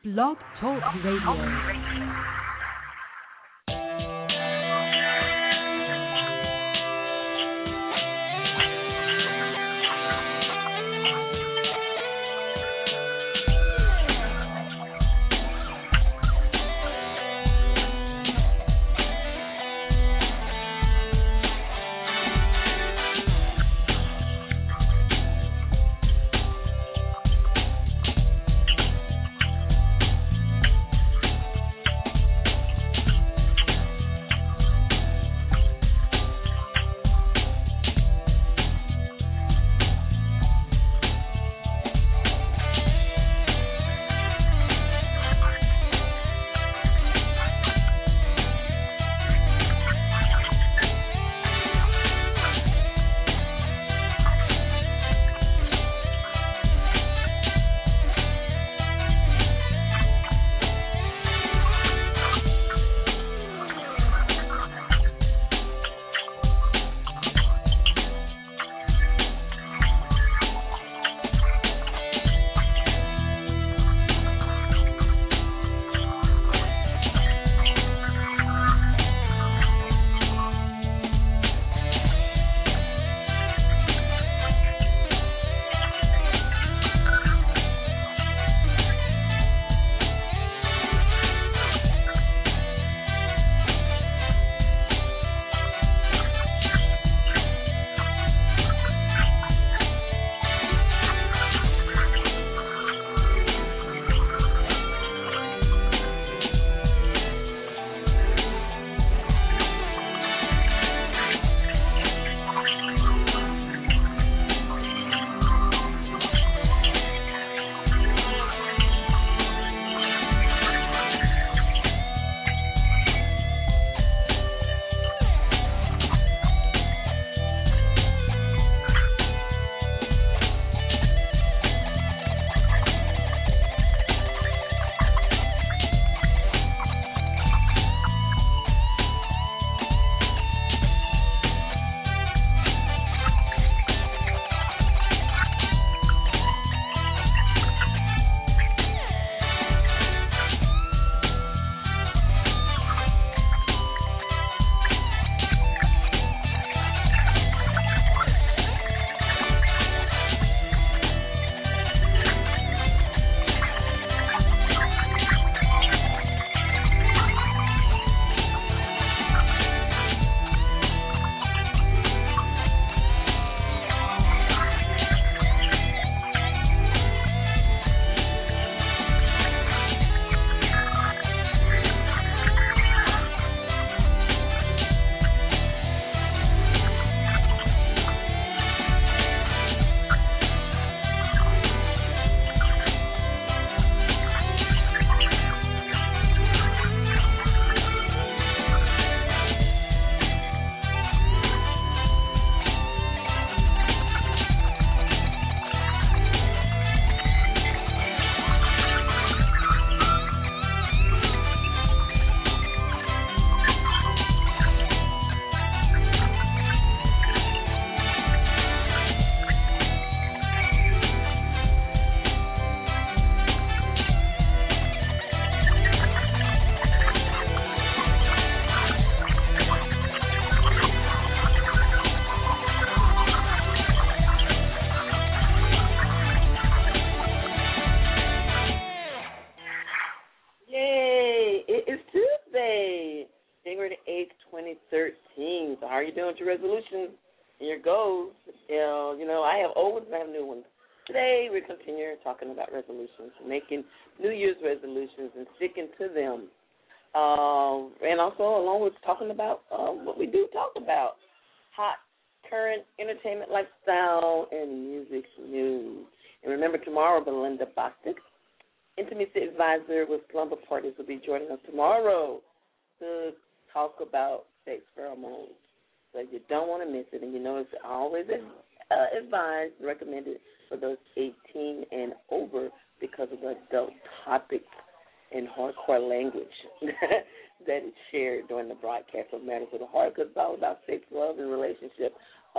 Blog Talk Radio. Your resolutions and your goals. I have old ones and I have new ones. Today we continue talking about resolutions, making New Year's resolutions and sticking to them. And also along with talking about what we do talk about, hot, current entertainment lifestyle and music news. And remember, tomorrow, Belinda Bostic, intimacy advisor with Slumber Parties, will be joining us tomorrow to talk about sex pheromones. So you don't want to miss it, and it's always advised, recommended for those 18 and over because of the adult topics and hardcore language that is shared during the broadcast of Matters of the Heart, because it's all about sex, love, and relationship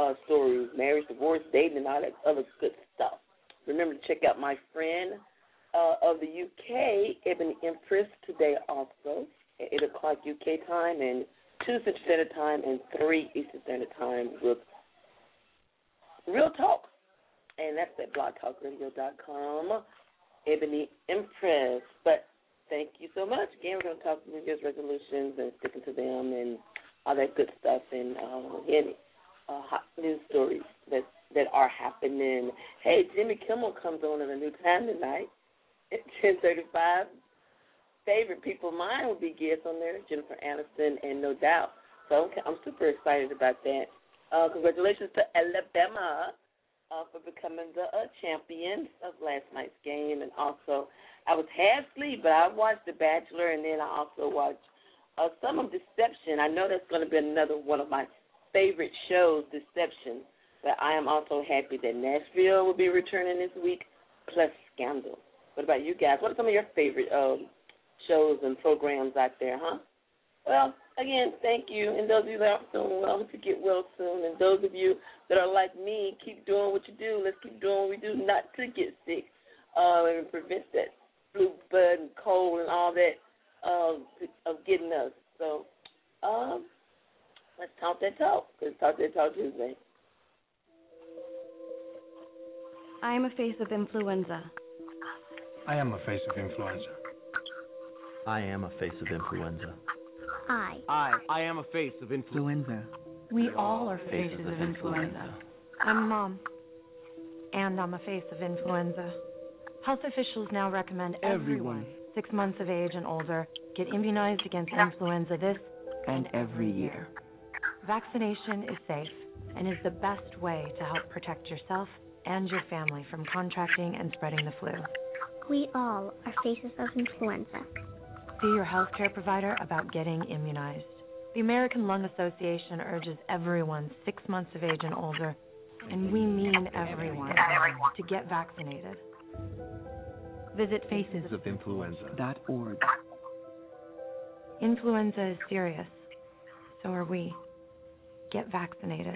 stories, marriage, divorce, dating, and all that other good stuff. Remember to check out my friend of the UK, Ebony Empress, today also at 8 o'clock UK time and 2 Central Standard Time and 3 Eastern Standard Time with Real Talk. And that's at blogtalkradio.com, Ebony Empress. But thank you so much. Again, we're going to talk New Year's resolutions and sticking to them and all that good stuff and hot news stories that are happening. Hey, Jimmy Kimmel comes on at a new time tonight at 10:35. Favorite people of mine will be guests on there, Jennifer Aniston and No Doubt. So I'm super excited about that. Congratulations to Alabama for becoming the champions of last night's game. And also, I was half asleep, but I watched The Bachelor, and then I also watched some of Deception. I know that's going to be another one of my favorite shows, Deception. But I am also happy that Nashville will be returning this week, plus Scandal. What about you guys? What are some of your favorite shows and programs out there, huh? Well, again, thank you. And those of you that aren't feeling well, hope you get well soon. And those of you that are like me, keep doing what you do. Let's keep doing what we do not to get sick and prevent that flu, bud, and cold and all that of getting us. So let's talk that talk. Let's talk that talk Tuesday. I am a face of influenza. I am a face of influenza. I am a face of influenza. I am a face of influenza. We all are faces of influenza. I'm Mom, and I'm a face of influenza. Health officials now recommend everyone 6 months of age and older get immunized against influenza this And every year. Vaccination is safe and is the best way to help protect yourself and your family from contracting and spreading the flu. We all are faces of influenza. See your healthcare provider about getting immunized. The American Lung Association urges everyone 6 months of age and older, and we mean everyone, to get vaccinated. Visit facesofinfluenza.org. Influenza is serious. So are we. Get vaccinated.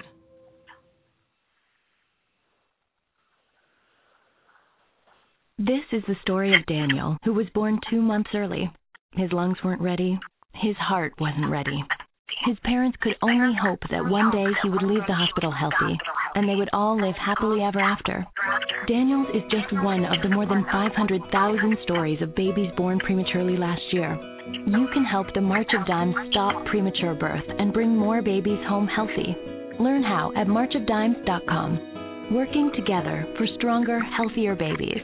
This is the story of Daniel, who was born 2 months early. His lungs weren't ready. His heart wasn't ready. His parents could only hope that one day he would leave the hospital healthy, and they would all live happily ever after. Daniel's is just one of the more than 500,000 stories of babies born prematurely last year. You can help the March of Dimes stop premature birth and bring more babies home healthy. Learn how at marchofdimes.com. Working together for stronger, healthier babies.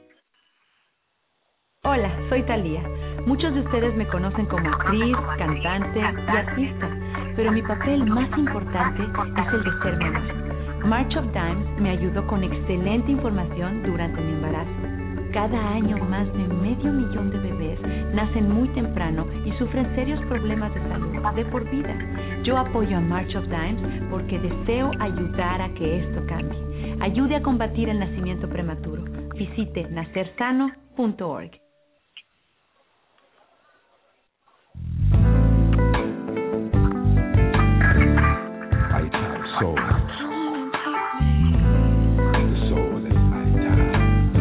Hola, soy Thalía. Muchos de ustedes me conocen como actriz, cantante y artista, pero mi papel más importante es el de ser mamá. March of Dimes me ayudó con excelente información durante mi embarazo. Cada año más de 500,000 de bebés nacen muy temprano y sufren serios problemas de salud de por vida. Yo apoyo a March of Dimes porque deseo ayudar a que esto cambie. Ayude a combatir el nacimiento prematuro. Visite nacersano.org. Soul. The soul is lifetime.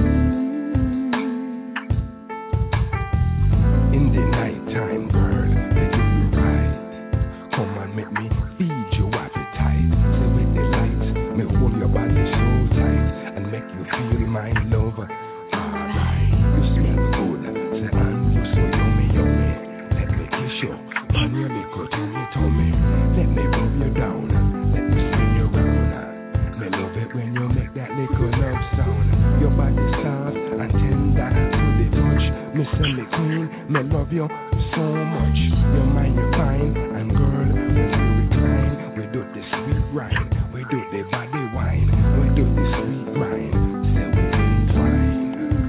In the nighttime, girl, they give you right. Come and make me feed your appetite. Say with the lights, me hold your body so tight and make you feel my love. Alright, you smell good. Say and you so yummy, yummy. Let me kiss you on your little tummy. Let me rub you down. When you make that little love sound, your body soft and tender to the touch. Me say me queen, me love you so much. Your mind you fine, and girl, when you recline, we do the sweet ride, we do the body wine, we do the sweet grind. Say we entwine.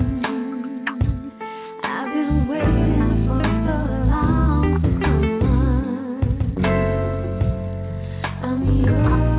I've been waiting for so long to come on. I'm yours.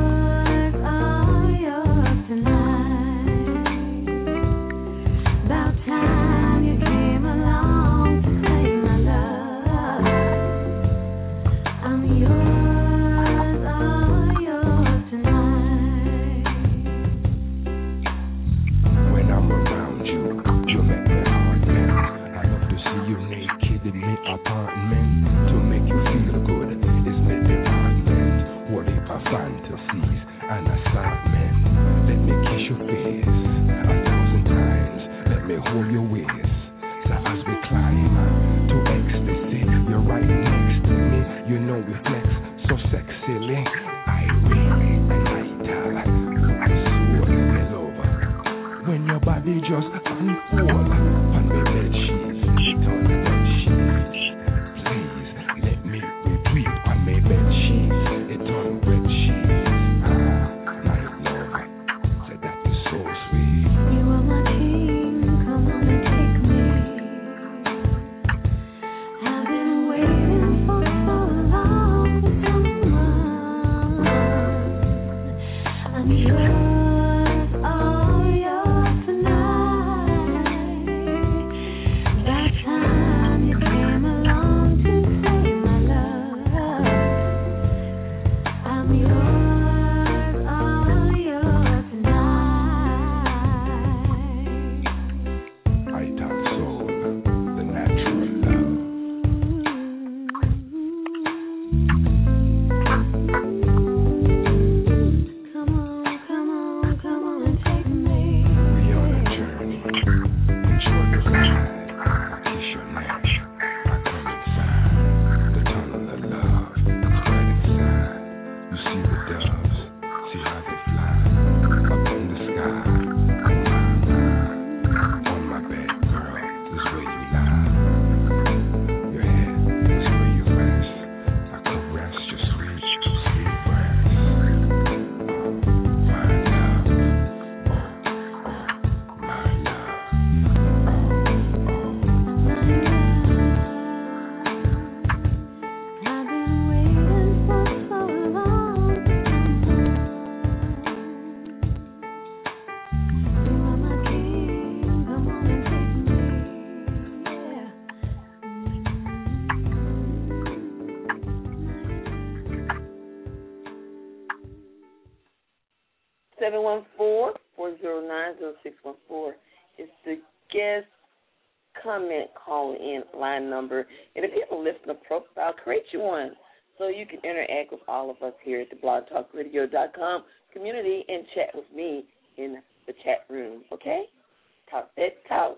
714-409-0614 is the guest comment call-in line number. And if you have a listener profile, create you one so you can interact with all of us here at the blogtalkradio.com community and chat with me in the chat room, okay? Talk that talk.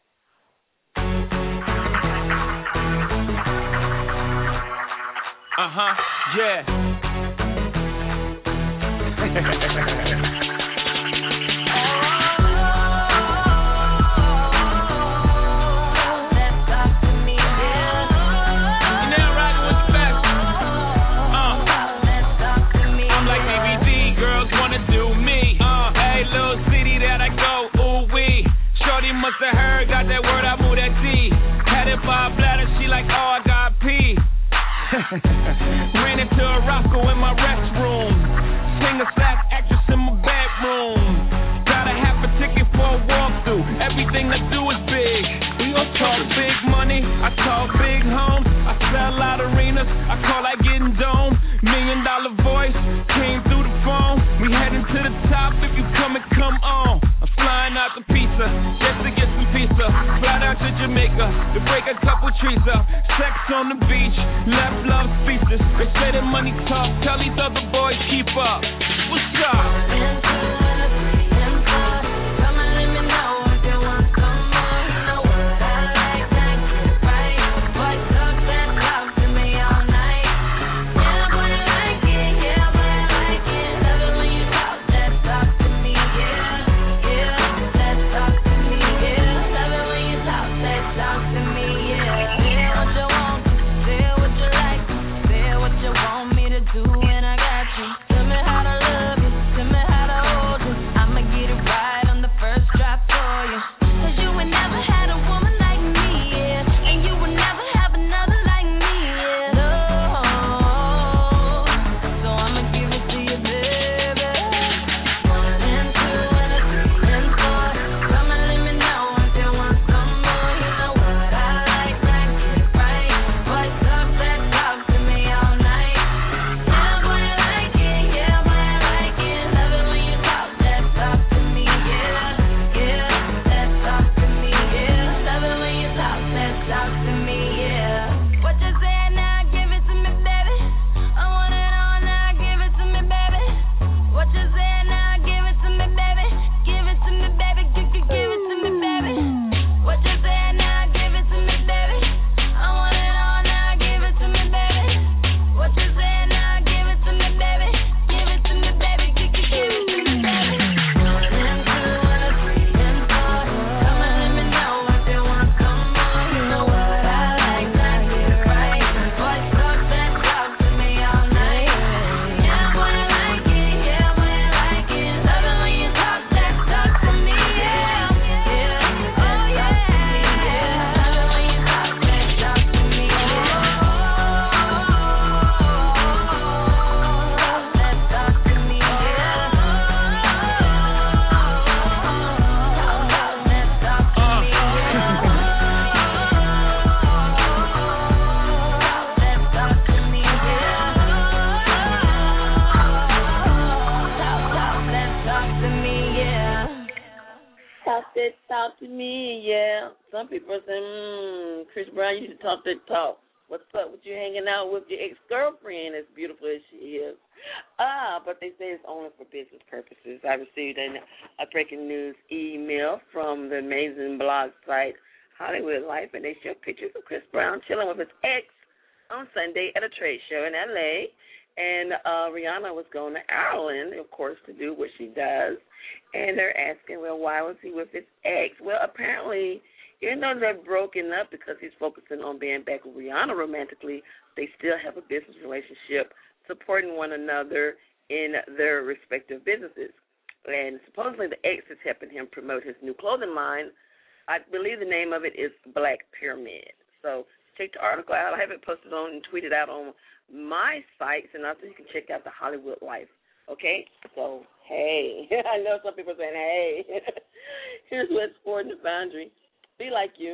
Yeah. Must have heard, got that word, I moved that T. Had it by a bladder, she like, oh, I got pee. Ran into a Roscoe in my restroom. Singer slash actress in my bedroom. Got a half a ticket for a walkthrough. Everything I do is big. We all talk big money, I talk big homes. I sell out arenas, I call that getting dome. $1 million voice came through the phone. We heading to the top, if you come and come on. I'm flying out the pizza, just to get some pizza. Fly down to Jamaica, to break a couple trees up. Sex on the beach, left love speeches. They say that money talk, tell these other boys keep up. What's up? Talk to me, yeah. Some people are saying, Chris Brown, you should talk that talk. What's up with you hanging out with your ex-girlfriend, as beautiful as she is? But they say it's only for business purposes. I received a breaking news email from the amazing blog site Hollywood Life, and they show pictures of Chris Brown chilling with his ex on Sunday at a trade show in L.A., and Rihanna was going to Ireland, of course, to do what she does. And they're asking, well, why was he with his ex? Well, apparently, even though they're broken up because he's focusing on being back with Rihanna romantically, they still have a business relationship, supporting one another in their respective businesses. And supposedly the ex is helping him promote his new clothing line. I believe the name of it is Black Pyramid. So check the article out. I have it posted on and tweeted out on my sites, and also you can check out the Hollywood Life. Okay? So, hey. I know some people are saying, hey. Here's what's for the boundary. Be like you.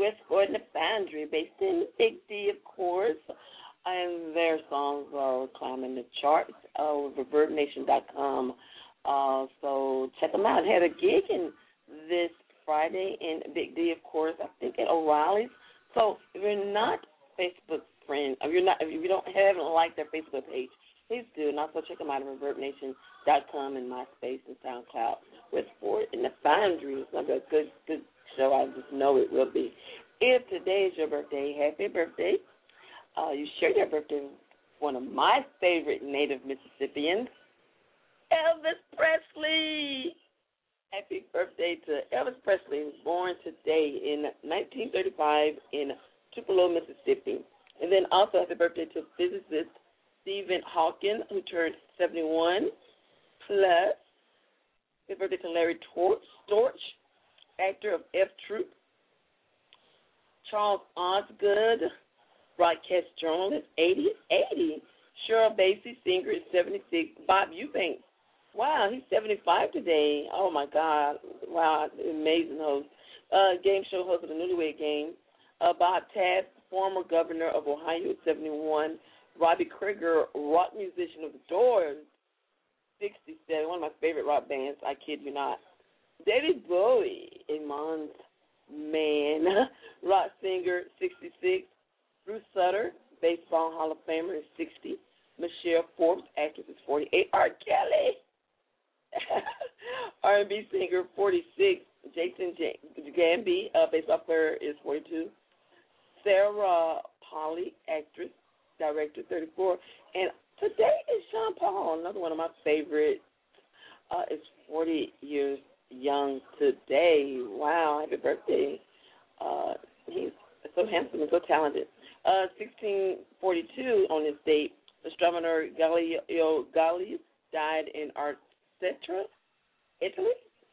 Escort and the Foundry, based in Big D, of course. And their songs are climbing the charts over ReverbNation.com. So check them out. Had a gig in this Friday in Big D, of course, I think at O'Reilly's. So if you're not Facebook friends, if you haven't liked their Facebook page, please do. And also check them out at ReverbNation.com and MySpace and SoundCloud. With Ford in the Foundry. It's going to be a good show. I just know it will be. If today is your birthday, happy birthday. You share your birthday with one of my favorite native Mississippians, Elvis Presley. Happy birthday to Elvis Presley, who was born today in 1935 in Tupelo, Mississippi. And then also happy birthday to physicist Stephen Hawking, who turned 71. Plus, happy birthday to Larry Storch, actor of F Troop. Charles Osgood, broadcast journalist, 80. Cheryl Basie, singer, is 76. Bob Eubanks, wow, he's 75 today. Oh, my God. Wow, amazing host. Game show host of the Newlywed Game. Bob Taft, former governor of Ohio, at 71. Robbie Krieger, rock musician of the Doors, 67. One of my favorite rock bands, I kid you not. David Bowie, a Mons man, rock singer, 66. Bruce Sutter, baseball Hall of Famer, is 60. Michelle Forbes, actress, is 48. R. Kelly, R&B singer, 46. Jason Gamby, baseball player, is 42. Sarah Polley, actress, director, 34. And today is Sean Paul, another one of my favorites, is 40 years young today. Wow, happy birthday. He's so handsome and so talented. 1642 on this date, astronomer Galileo Galilei died in Arcetri, Italy.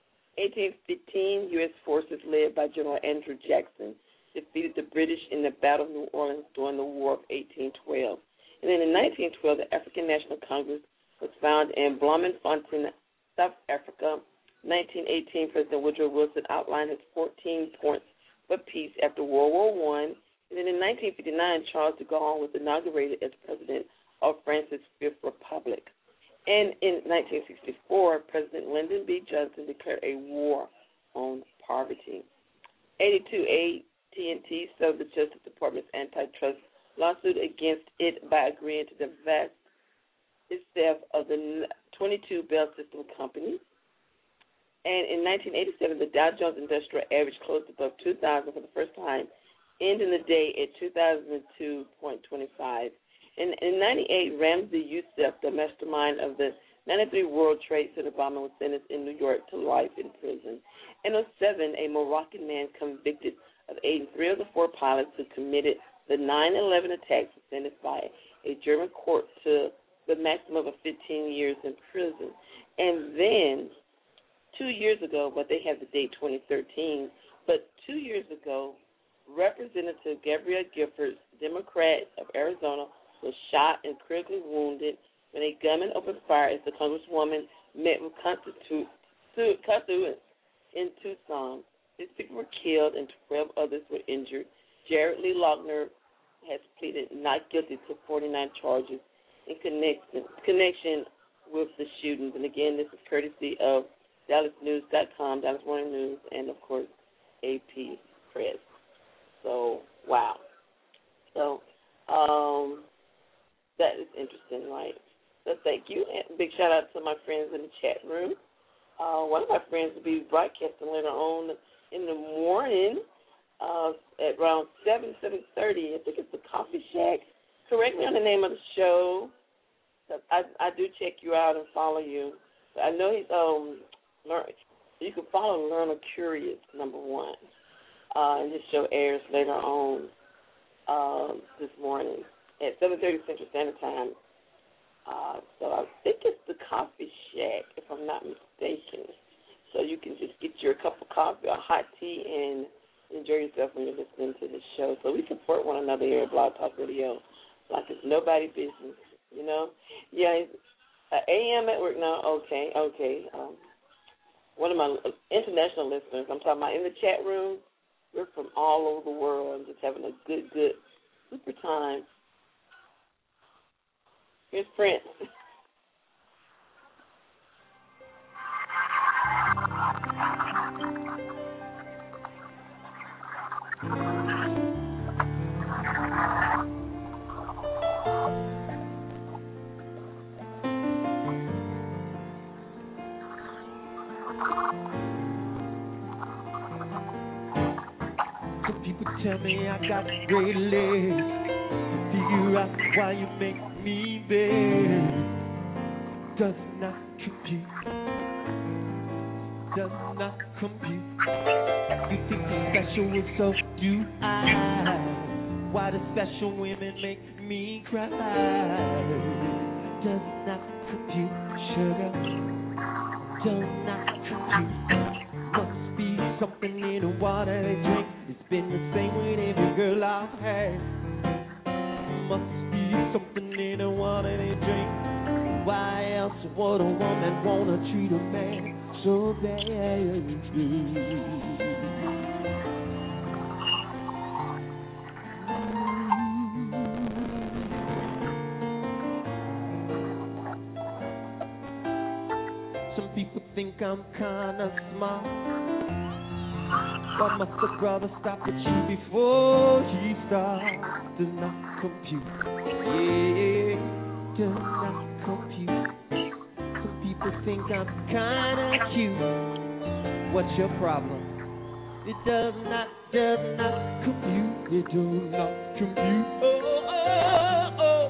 1815, U.S. forces led by General Andrew Jackson defeated the British in the Battle of New Orleans during the War of 1812. And then in 1912, the African National Congress was founded in Bloemfontein, South Africa. 1918, President Woodrow Wilson outlined his 14 points for peace after World War I. And then in 1959, Charles de Gaulle was inaugurated as president of France's Fifth Republic. And in 1964, President Lyndon B. Johnson declared a war on poverty. 82, AT&T settled the Justice Department's antitrust lawsuit against it by agreeing to divest itself of the 22 Bell System companies. And in 1987, the Dow Jones Industrial Average closed above 2,000 for the first time, ending the day at 2002.25. In 98, Ramzi Youssef, the mastermind of the 93 World Trade Center bombing, was sentenced in New York to life in prison. In 07, a Moroccan man convicted of aiding 3 of the 4 pilots who committed the 9/11 attacks was sentenced by a German court to the maximum of 15 years in prison. And then 2 years ago, but they have the date 2013, but 2 years ago, Representative Gabrielle Giffords, Democrat of Arizona, was shot and critically wounded when a gunman opened fire as the Congresswoman met with constituents in Tucson. 6 people were killed and 12 others were injured. Jared Lee Lochner has pleaded not guilty to 49 charges in connection with the shootings. And again, this is courtesy of DallasNews.com, Dallas Morning News, and of course, AP Press. So, wow. So, that is interesting, right? So thank you, and big shout out to my friends in the chat room. One of my friends will be broadcasting later on in the morning at around 7:30. I think it's the Coffee Shack. Correct me on the name of the show. I do check you out and follow you. I know he's you can follow Learner Curious, number 1. And his show airs later on this morning at 7:30 Central Standard Time. So I think it's the Coffee Shack, if I'm not mistaken. So you can just get your cup of coffee or hot tea and enjoy yourself when you're listening to the show. So we support one another here at Blog Talk Radio like it's nobody's business, you know? Yeah, AM at work now. Okay. One of my international listeners, I'm talking about in the chat room, We're from all over the world and just having a good, super time. Here's Prince. Some people tell me I got great legs. Figure out why you make me beg. Does not compute. Does not compute. You think you're special and so do I. Why do special women make me cry? Does not compute, sugar. Does not compute. Must be something in the water they drink. It's been the same with every girl I've had. Must be something in the water they drink. Why else would a woman wanna treat a man so bad? Some people think I'm kinda smart. Why must a brother stop at you before he starts? Does not compute. Yeah, does not compute. Some people think I'm kinda cute. What's your problem? It does not compute. It does not compute. Oh,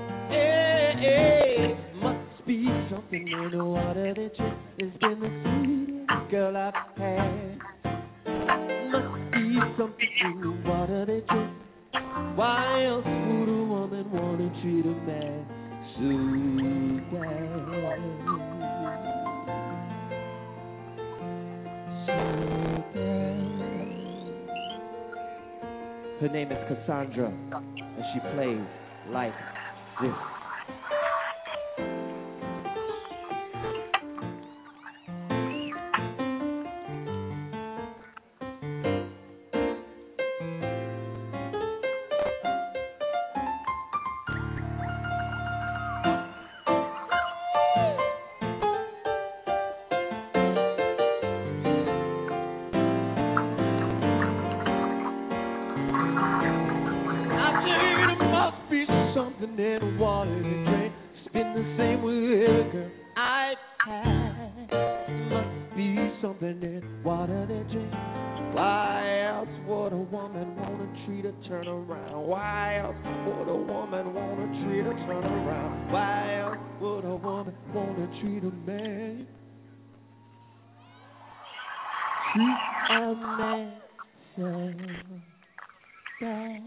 yeah. Must be something in the water that you. It's been the sweetest girl I've had. Must be something in the water they drink. Why else would a woman want to treat a man so bad? So bad. Her name is Cassandra, and she plays like this. In the water to drink. It's been the same with every girl I've had. Must be something in water to drink. Why else would a woman wanna treat her turn around? Why else would a woman wanna treat her turn around? Why else would a woman wanna treat a man? Treat a man so bad.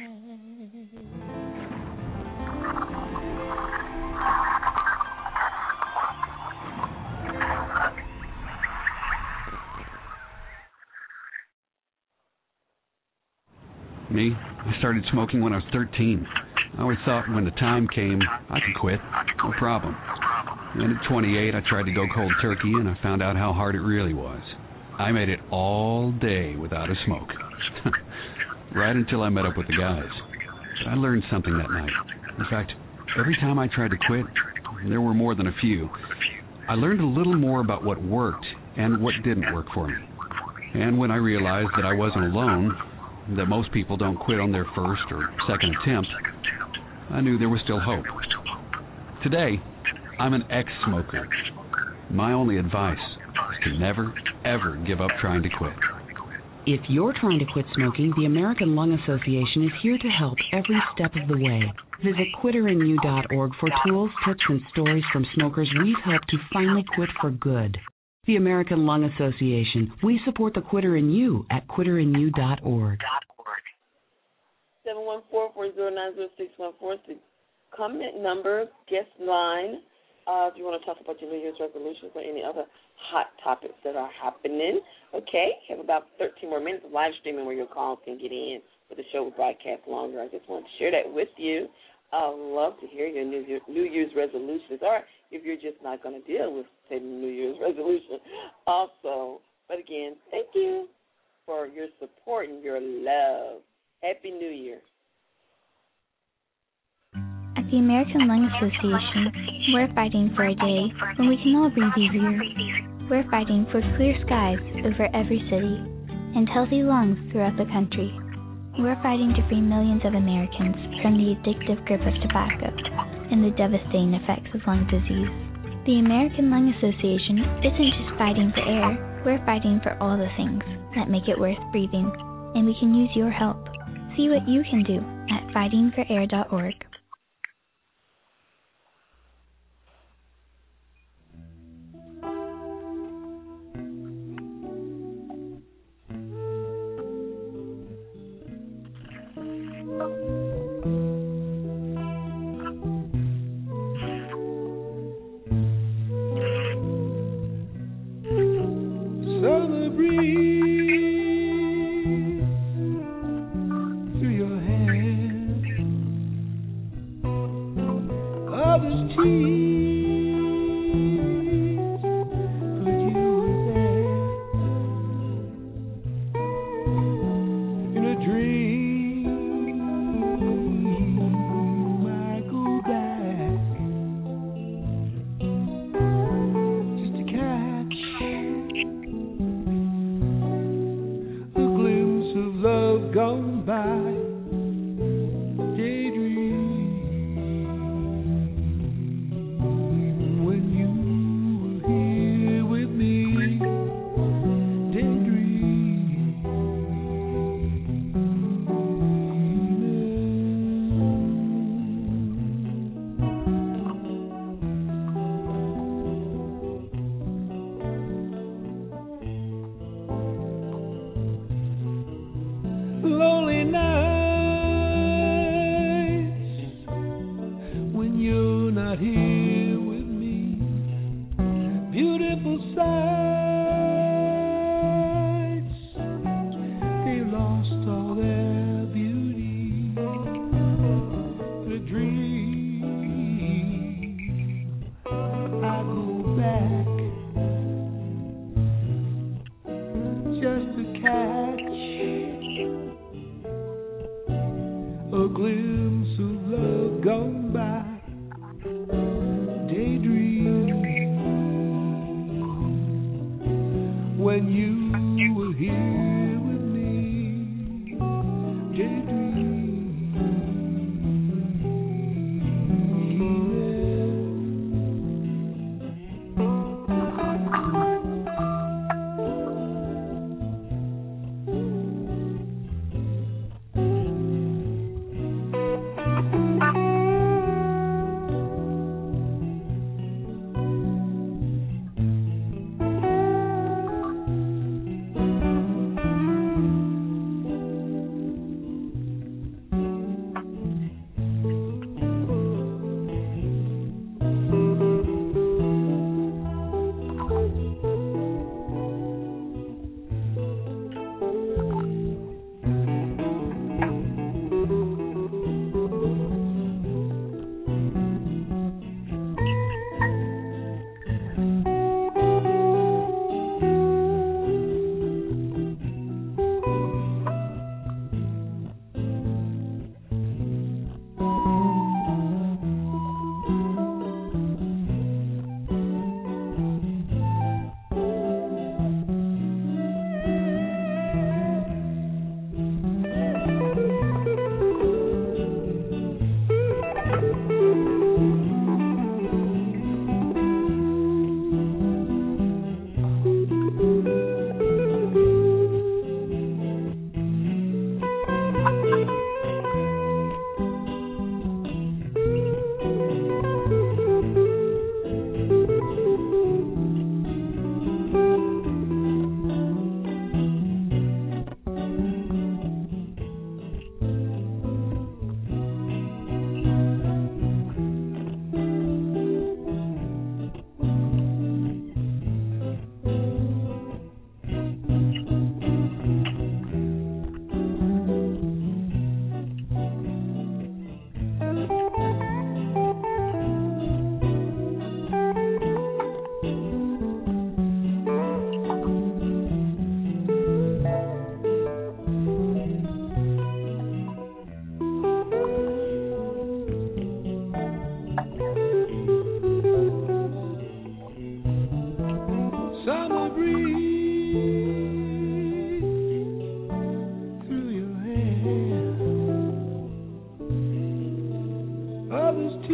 Me? I started smoking when I was 13. I always thought when the time came, I could quit. No problem. Then at 28, I tried to go cold turkey, and I found out how hard it really was. I made it all day without a smoke. Right until I met up with the guys. But I learned something that night. In fact, every time I tried to quit, there were more than a few, I learned a little more about what worked and what didn't work for me. And when I realized that I wasn't alone, that most people don't quit on their first or second attempt, I knew there was still hope. Today, I'm an ex-smoker. My only advice is to never, ever give up trying to quit. If you're trying to quit smoking, the American Lung Association is here to help every step of the way. Visit quitterinyou.org for tools, tips, and stories from smokers we've helped to finally quit for good. The American Lung Association. We support the quitter in you at quitterinyou.org. 714-409-0614 is the comment number, guest line. If you want to talk about your New Year's resolutions or any other hot topics that are happening. Okay, have about 13 more minutes of live streaming where your calls can get in, but the show will broadcast longer. I just want to share that with you. I'd love to hear your New Year's resolutions, or if you're just not going to deal with, say, New Year's resolution also. But again, thank you. for your support and your love. Happy New Year. At the American Lung Association, we're fighting for a day when we can all breathe easier. We're fighting for clear skies over every city and healthy lungs throughout the country. We're fighting to free millions of Americans from the addictive grip of tobacco and the devastating effects of lung disease. The American Lung Association isn't just fighting for air, we're fighting for all the things that make it worth breathing, and we can use your help. See what you can do at fightingforair.org.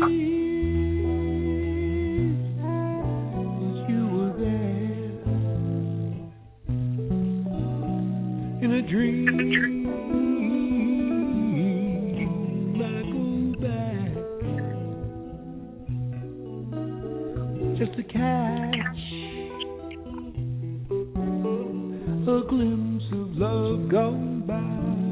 you were there in a dream. I go back just to catch a glimpse of love gone by.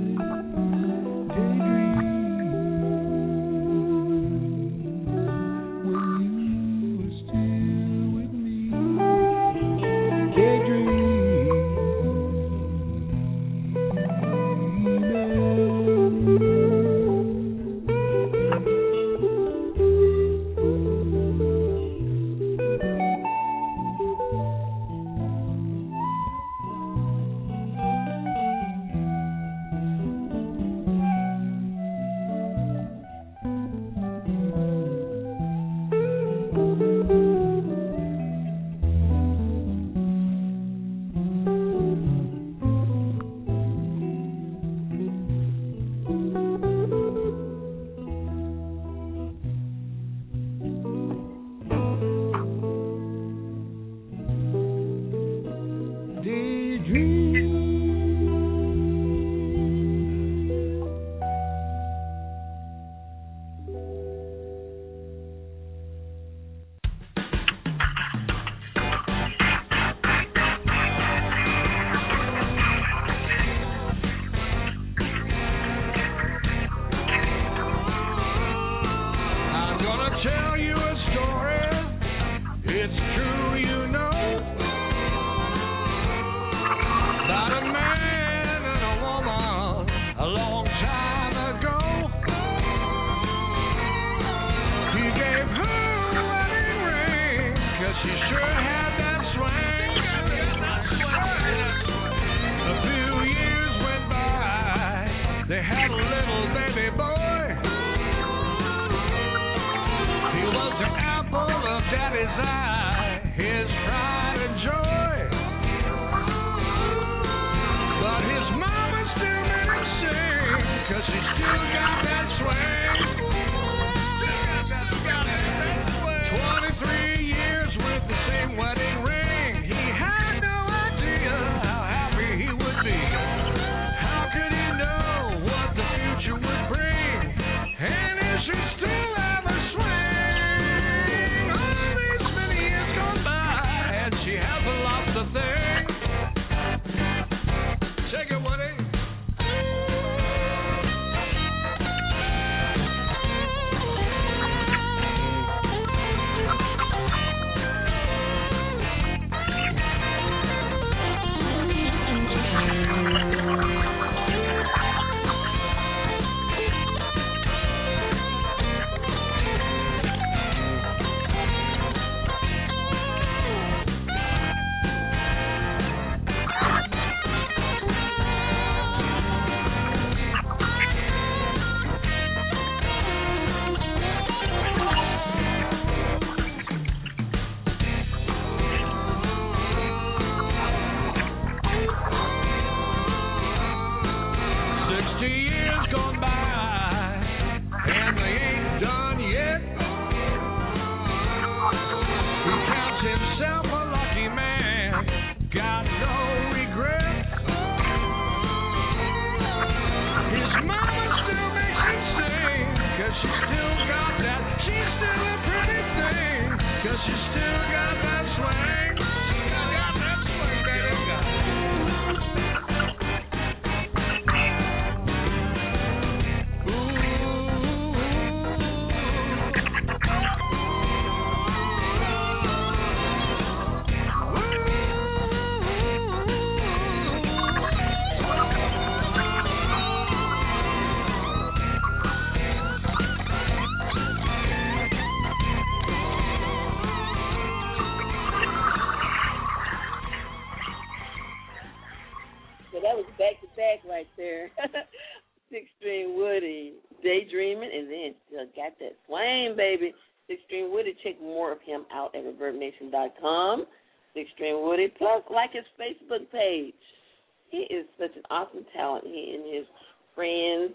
Check more of him out at ReverbNation.com. 6string Woody. Plus, like his Facebook page. He is such an awesome talent. He and his friends,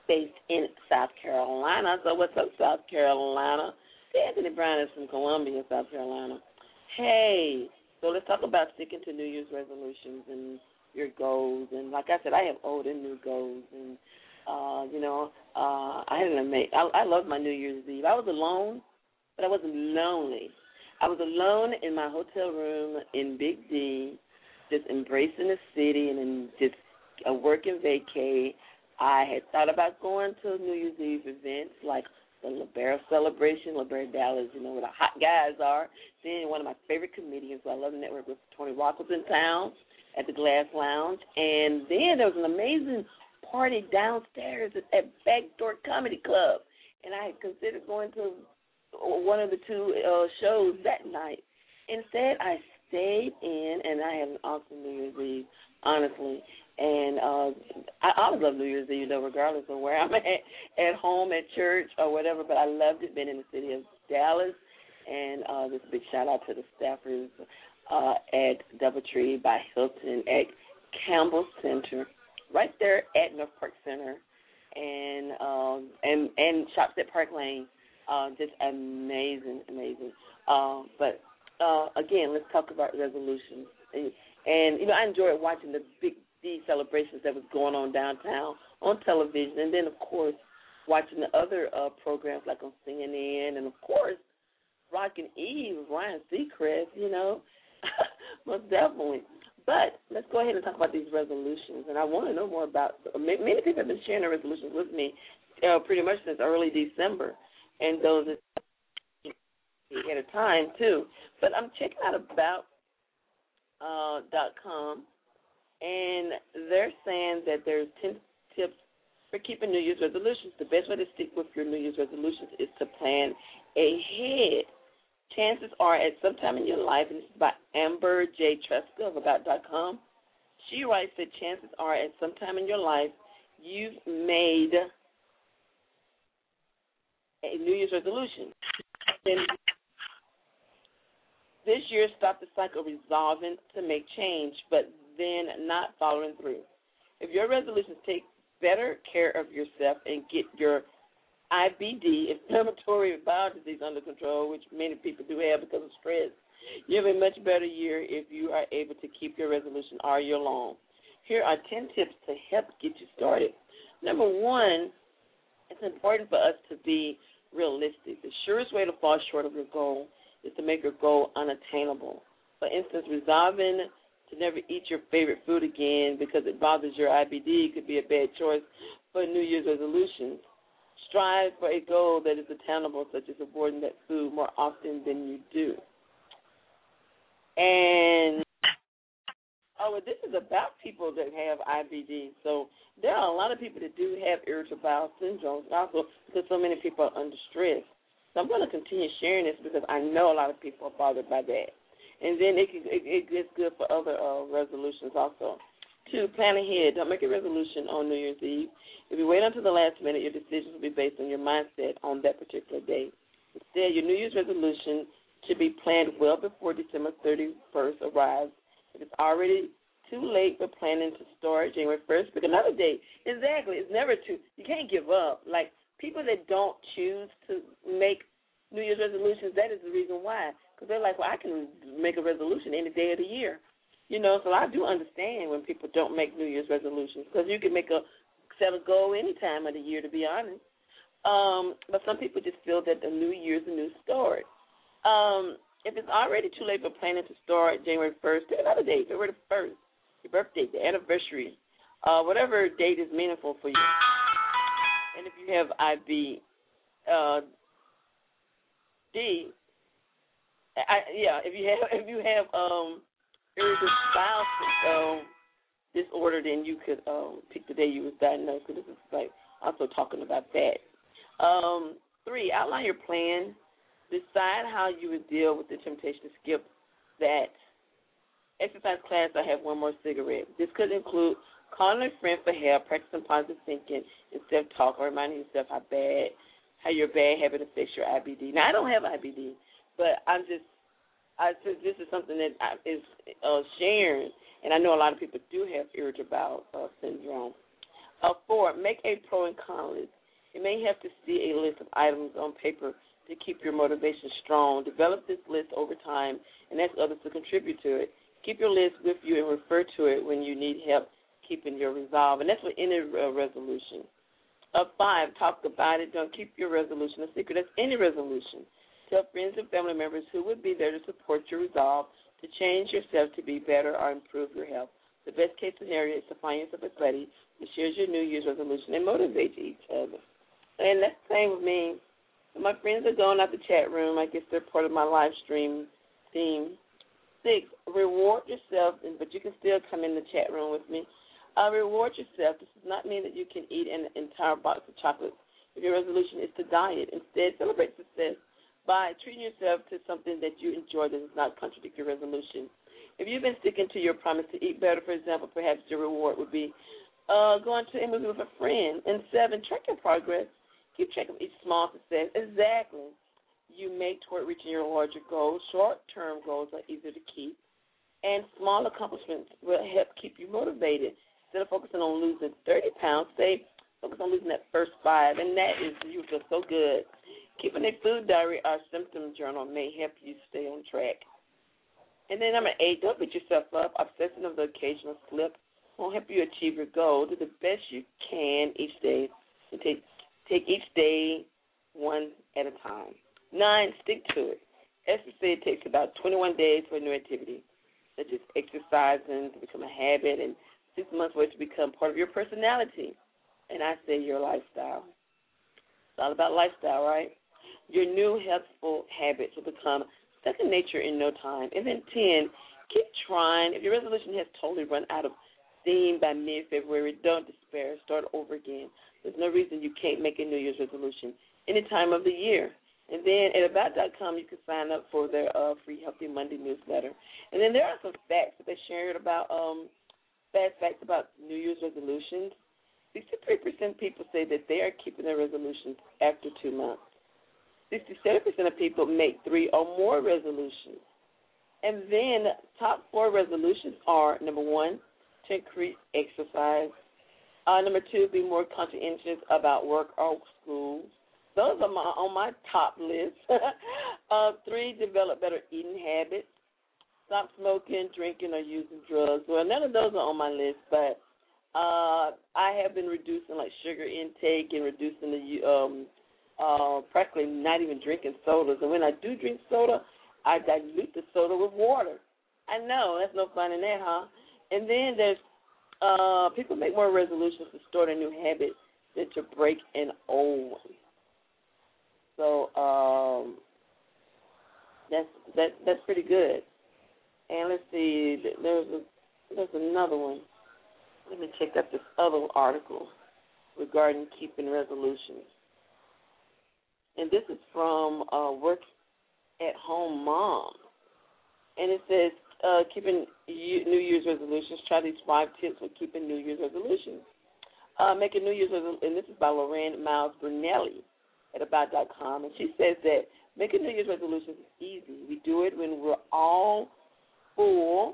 based in South Carolina. So what's up, South Carolina? Anthony Brown is from Columbia, South Carolina. Hey, so let's talk about sticking to New Year's resolutions and your goals. And like I said, I have old and new goals. And, I had I loved my New Year's Eve. I was alone, but I wasn't lonely. I was alone in my hotel room in Big D, just embracing the city and then just a working vacay. I had thought about going to New Year's Eve events like the LeBaron celebration, LeBaron Dallas, where the hot guys are. Then one of my favorite comedians, who I love the network with, Tony Rock, was in town at the Glass Lounge. And then there was an amazing party downstairs at Backdoor Comedy Club. And I had considered going to one of the two shows that night. Instead, I stayed in, and I had an awesome New Year's Eve, honestly. And I always love New Year's Eve, regardless of where I'm at home, at church, or whatever. But I loved it being in the city of Dallas. And just a big shout-out to the staffers at Doubletree by Hilton at Campbell Center, right there at North Park Center, and Shops at Park Lane. Just amazing. But again, let's talk about resolutions. And I enjoyed watching the big D celebrations that was going on downtown on television, and then, of course, watching the other programs like on CNN, and, of course, Rockin' Eve with Ryan Seacrest, most definitely. But let's go ahead and talk about these resolutions, and I want to know more about many people have been sharing their resolutions with me pretty much since early December, and those at a time, too. But I'm checking out about.com, and they're saying that there's 10 tips for keeping New Year's resolutions. The best way to stick with your New Year's resolutions is to plan ahead. Chances are at some time in your life, and this is by Amber J. Tresca of About.com, she writes that chances are at some time in your life you've made a New Year's resolution. And this year, stop the cycle of resolving to make change, but then not following through. If your resolutions take better care of yourself and get your IBD, inflammatory bowel disease, under control, which many people do have because of stress, you have a much better year if you are able to keep your resolution all year long. Here are 10 tips to help get you started. Number one, it's important for us to be realistic. The surest way to fall short of your goal is to make your goal unattainable. For instance, resolving to never eat your favorite food again because it bothers your IBD could be a bad choice for New Year's resolutions. Strive for a goal that is attainable, such as avoiding that food more often than you do. And, this is about people that have IBD. So there are a lot of people that do have irritable bowel syndrome, also because so many people are under stress. So I'm going to continue sharing this because I know a lot of people are bothered by that. And then it gets good for other resolutions also. 2, plan ahead. Don't make a resolution on New Year's Eve. If you wait until the last minute, your decisions will be based on your mindset on that particular day. Instead, your New Year's resolution should be planned well before December 31st arrives. If it's already too late for planning to start January 1st, pick another date. Exactly. It's never too. You can't give up. Like, people that don't choose to make New Year's resolutions, that is the reason why. Because they're like, I can make a resolution any day of the year. So I do understand when people don't make New Year's resolutions, because you can set a goal any time of the year, to be honest. But some people just feel that the New Year's a new start. If it's already too late for planning to start January 1st, pick another date, February 1st, your birthday, the anniversary, whatever date is meaningful for you. And if you have IBD, if you have irritable bowel disorder, then you could pick the day you was diagnosed. So this is like also talking about that. 3, outline your plan. Decide how you would deal with the temptation to skip that exercise class or have one more cigarette. This could include calling a friend for help, practicing positive thinking and self-talk, or reminding yourself how your bad habit affects your IBD. Now, I don't have IBD, but this is something that is sharing, and I know a lot of people do have irritable bowel syndrome. 4, make a pro and con list. You may have to see a list of items on paper to keep your motivation strong. Develop this list over time and ask others to contribute to it. Keep your list with you and refer to it when you need help keeping your resolve. And that's with any resolution. 5, talk about it. Don't keep your resolution a secret. That's any resolution. Tell friends and family members who would be there to support your resolve to change yourself to be better or improve your health. The best case scenario is to find yourself a buddy who shares your New Year's resolution and motivates each other. And that's the same with me. My friends are going out the chat room. I guess they're part of my live stream theme. 6, reward yourself, but you can still come in the chat room with me. Reward yourself. This does not mean that you can eat an entire box of chocolates if your resolution is to diet. Instead, celebrate success by treating yourself to something that you enjoy that does not contradict your resolution. If you've been sticking to your promise to eat better, for example, perhaps your reward would be going to a movie with a friend. And 7, track your progress. Keep track of each small success exactly you make toward reaching your larger goals. Short-term goals are easier to keep, and small accomplishments will help keep you motivated. Instead of focusing on losing 30 pounds, say focus on losing that first 5, and that is, you feel so good. Keeping a food diary or symptom journal may help you stay on track. And then number 8, don't beat yourself up. Obsessing of the occasional slip won't help you achieve your goal. Do the best you can each day and take each day one at a time. 9, stick to it. Esther said it takes about 21 days for a new activity, such as exercising to become a habit, and 6 months for it to become part of your personality. And I say your lifestyle. It's all about lifestyle, right? Your new healthful habits will become second nature in no time. And then 10, keep trying. If your resolution has totally run out of steam by mid-February, don't despair. Start over again. There's no reason you can't make a New Year's resolution any time of the year. And then at About.com, you can sign up for their free Healthy Monday newsletter. And then there are some facts that they shared about bad facts about New Year's resolutions. 63% of people say that they are keeping their resolutions after 2 months. 67% of people make 3 or more resolutions. And then top 4 resolutions are, number 1, to increase exercise. Number 2, be more conscientious about work or school. Those are on my top list. 3, develop better eating habits. Stop smoking, drinking, or using drugs. Well, none of those are on my list, but I have been reducing like sugar intake and reducing the practically not even drinking sodas. And when I do drink soda, I dilute the soda with water. I know, that's no fun in that, huh? And then there's people make more resolutions to start a new habit than to break an old one. So that's pretty good. And let's see, there's another one. Let me check out this other article regarding keeping resolutions. And this is from Work at Home Mom. And it says, keeping New Year's resolutions. Try these 5 tips for keeping New Year's resolutions. Make a New Year's resolution, and this is by Lorraine Miles Brunelli at About.com. And she says that making New Year's resolutions is easy. We do it when we're all full,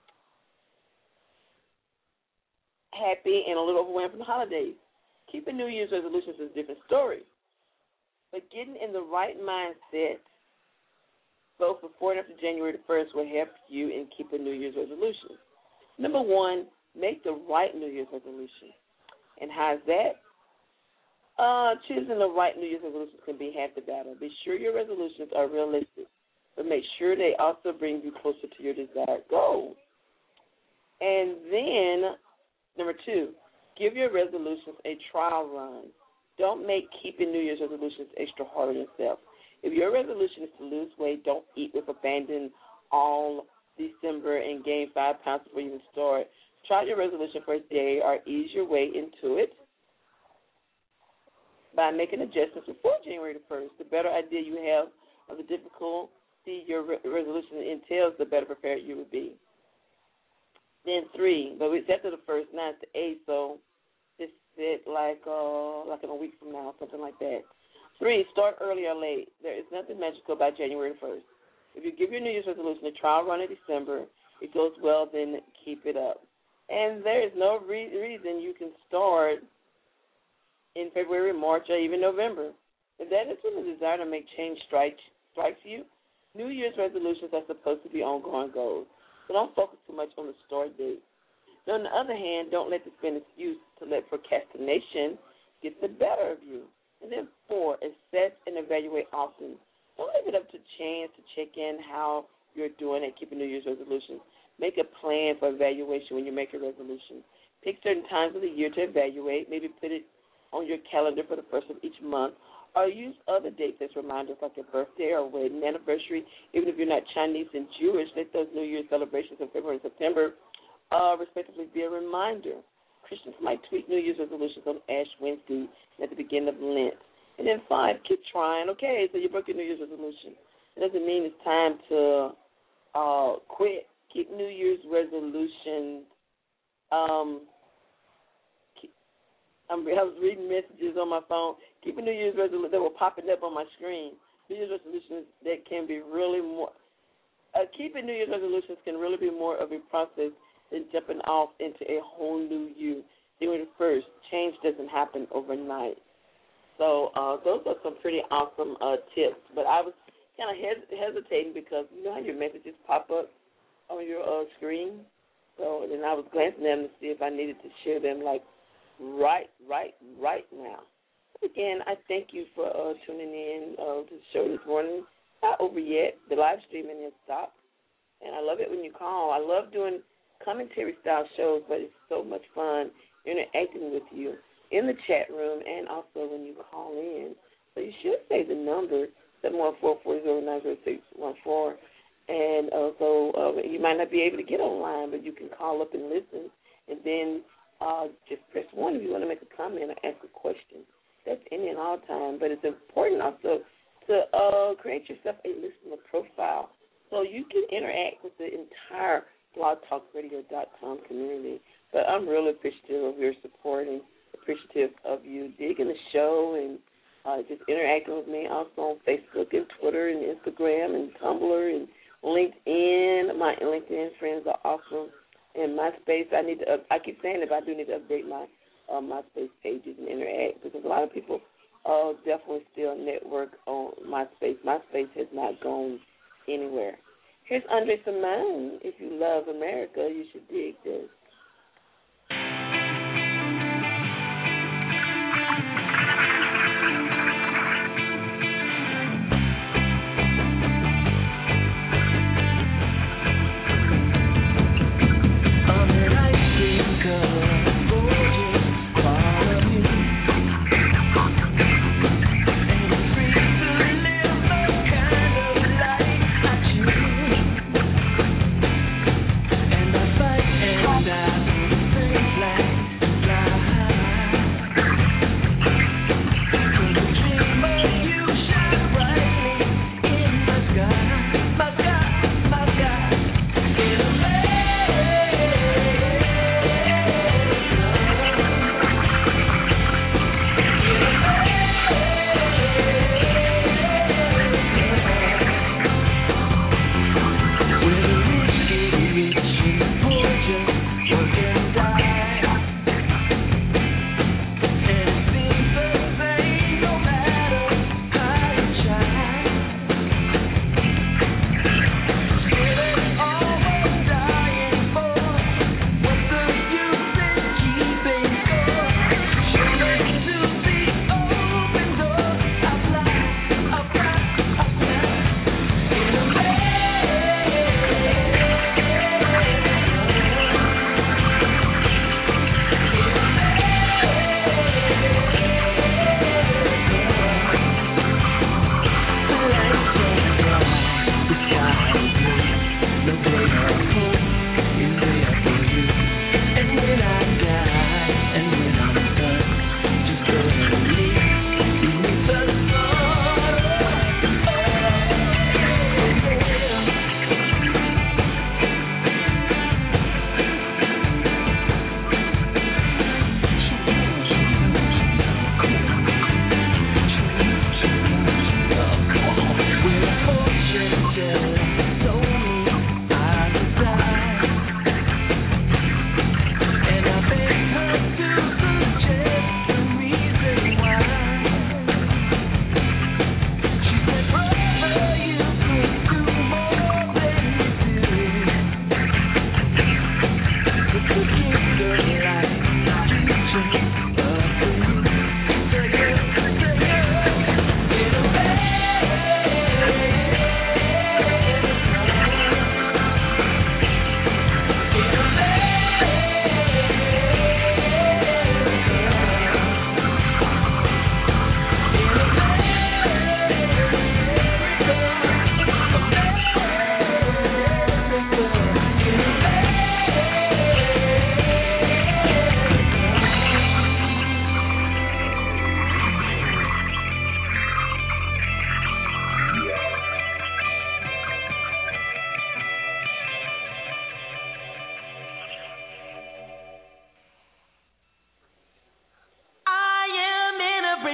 happy, and a little overwhelmed from the holidays. Keeping New Year's resolutions is a different story. But getting in the right mindset both before and after January the 1st will help you in keeping New Year's resolutions. Number 1, make the right New Year's resolution. And how is that? Choosing the right New Year's resolutions can be half the battle. Be sure your resolutions are realistic, but make sure they also bring you closer to your desired goal. And then, number 2, give your resolutions a trial run. Don't make keeping New Year's resolutions extra hard on yourself. If your resolution is to lose weight, don't eat with abandon all December and gain 5 pounds before you even start. Try your resolution for a day or ease your way into it by making adjustments before January the 1st. The better idea you have of the difficulty your resolution entails, the better prepared you will be. Then 3, but it's after the 1st, now it's the 8th, so it's like in a week from now, something like that. 3, start early or late. There is nothing magical about January 1st. If you give your New Year's resolution a trial run in December, it goes well, then keep it up. And there is no reason you can start in February, March, or even November. If that is when the desire to make change strikes you, New Year's resolutions are supposed to be ongoing goals. So don't focus too much on the start date. Now, on the other hand, don't let this be an excuse to let procrastination get the better of you. And then 4, assess and evaluate often. Don't leave it up to chance to check in how you're doing at keeping New Year's resolutions. Make a plan for evaluation when you make a resolution. Pick certain times of the year to evaluate. Maybe put it on your calendar for the first of each month, or use other dates as reminders like your birthday or wedding anniversary. Even if you're not Chinese and Jewish, let those New Year's celebrations in February and September respectively be a reminder. Christians might tweak New Year's resolutions on Ash Wednesday at the beginning of Lent. And then 5, keep trying. Okay, so you broke your New Year's resolution. It doesn't mean it's time to quit. Keep New Year's resolutions. I was reading messages on my phone. Keep a New Year's resolution that were popping up on my screen. New Year's resolutions that can be really more. Keeping New Year's resolutions can really be more of a process than jumping off into a whole new year. Doing it first. Change doesn't happen overnight. So those are some pretty awesome tips. But I was kind of hesitating because you know how your messages pop up on your screen. So then I was glancing at them to see if I needed to share them like right now. Again, I thank you for tuning in to the show this morning. Not over yet. The live streaming has stopped. And I love it when you call. I love doing commentary-style shows, but it's so much fun interacting with you in the chat room and also when you call in. So you should say the number, 714-409-0614. And so you might not be able to get online, but you can call up and listen. And then just press 1 if you want to make a comment or ask a question. That's any and all time. But it's important also to create yourself a listener profile so you can interact with the entire blogtalkradio.com community. But I'm really appreciative of your support and appreciative of you digging the show and just interacting with me also on Facebook and Twitter and Instagram and Tumblr and LinkedIn. My LinkedIn friends are awesome. And MySpace, I keep saying it, but I do need to update my MySpace pages and interact because a lot of people definitely still network on MySpace. MySpace has not gone anywhere. Here's Andre Simone. If you love America, you should dig this. And I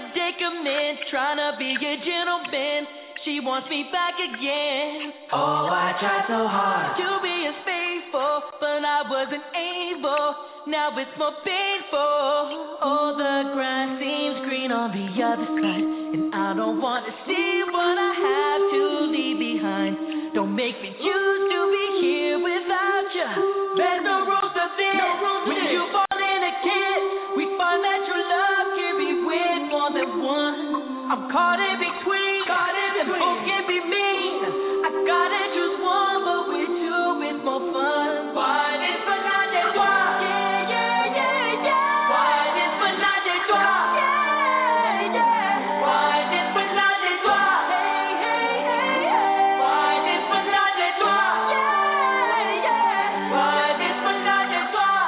predicament, trying to be a gentleman. She wants me back again. Oh, I tried so hard to be as faithful, but I wasn't able. Now it's more painful. Oh, the grass seems green on the other side, and I don't want to see what I have to leave behind. Don't make me choose to be here without you. There's no room for this. When you fall in a kid, we find that your love can be with more than one. I'm caught in between. Both can be mean. I gotta choose one, but with two it's more fun. Why this menage a trois? Yeah, yeah, yeah, yeah. Why this menage a trois? Yeah, yeah. Why this menage a trois? Hey, hey, hey, hey. Why this menage a trois? Yeah, yeah. Why this menage a trois?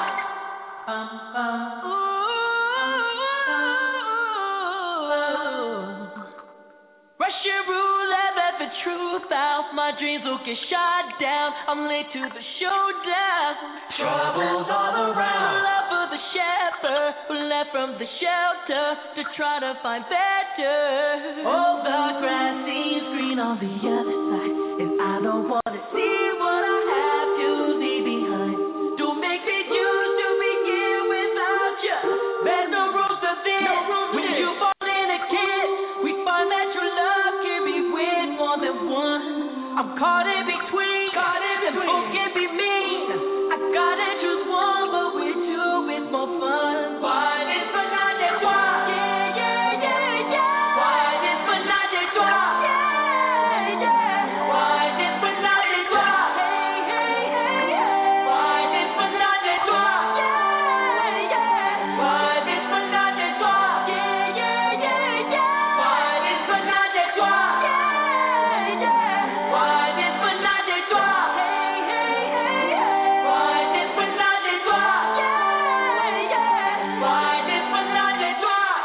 Russian roulette, let the truth out. My dreams will get shot down. I'm late to the showdown. Troubles all around. Love for the shepherd who left from the shelter to try to find better. Oh, the grass seems green on the other side, and I don't want to see what I have to leave behind. Don't make me choose to be here without you. There's no rules to this. When you fall in a kid, we find that your love can be with more than one. I'm caught in between. Both can be mean. I gotta choose one, but with two it's more fun. Why this menage a trois? Yeah, yeah, yeah, yeah. Why this menage a trois? Yeah, yeah. Why this menage a trois? Hey, hey, hey, hey. Why this menage a trois? Yeah, yeah. Why this menage a trois? Yeah, yeah, yeah, yeah. Why this menage a trois? Yeah, yeah. Why this menage a trois? Hey, hey, hey, hey. Why this menage a trois? Yeah, yeah. Why this menage a trois?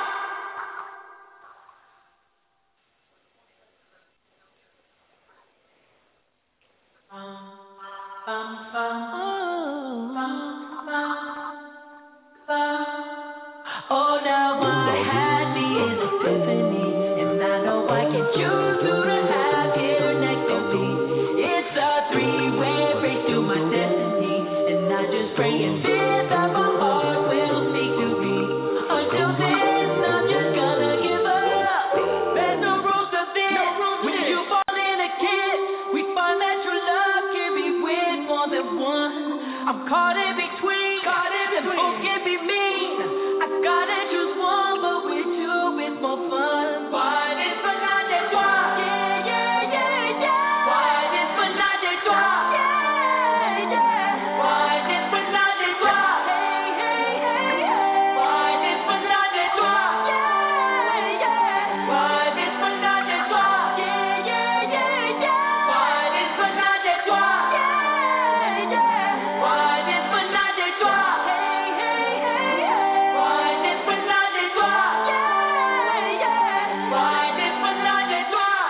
Oh, now I had me in epiphany, and I know I can choose who to have here next to me. It's a three-way race to my destiny, and I just pray and fear that my heart will speak to me. Until then, I'm just gonna give up. There's no rules to this. When you fall in a kid, we find that your love can be with more than one. I'm caught in between. Both can be mean. I gotta choose one, but with two it's more fun. Why this menage a trois? Yeah, yeah, yeah, yeah. Why this menage a trois? Yeah, yeah. Why this menage a trois? Hey, hey, hey, hey. Why this menage a trois? Yeah, yeah. Why this menage a trois? Yeah, yeah, yeah, yeah. Why this menage a trois? Yeah, yeah. Why this menage a trois? Hey, hey, hey, hey. Why this menage a trois? Yeah, yeah. Why this menage a trois?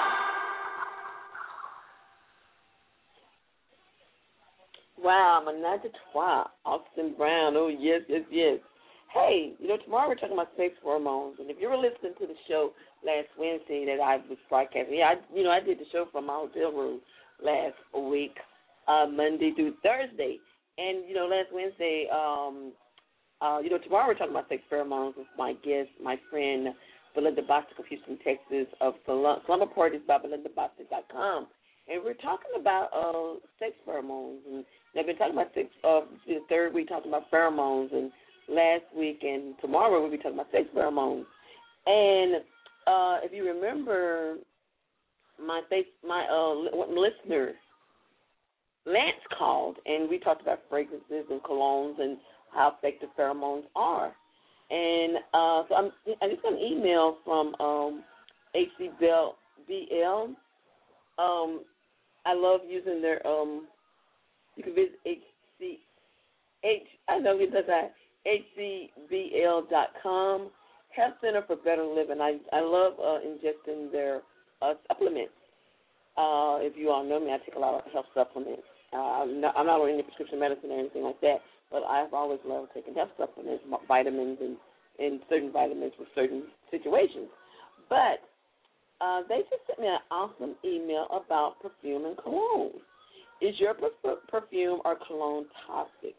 Wow, menage a trois. Austin Brown. Oh, yes, yes, yes. Hey, tomorrow we're talking about sex hormones. And if you were listening to the show last Wednesday that I was broadcasting, I did the show from my hotel room last week, Monday through Thursday. And, last Wednesday, tomorrow we're talking about sex pheromones with my guest, my friend, Belinda Bostic of Houston, Texas, of Slumber Parties by BelindaBostic.com. And we're talking about sex pheromones. And I've been talking about sex, the third week talking about pheromones, and last week and tomorrow we'll be talking about sex pheromones. And if you remember, my listener, Lance, called, and we talked about fragrances and colognes and how effective pheromones are. And so I just got an email from HCBL. I love using their you can visit HCBL.com, Health Center for Better Living. I love ingesting their supplements. If you all know me, I take a lot of health supplements. I'm not on any prescription medicine or anything like that, but I've always loved taking health supplements, vitamins and and certain vitamins for certain situations. But they just sent me an awesome email about perfume and cologne. Is your perfume or cologne toxic?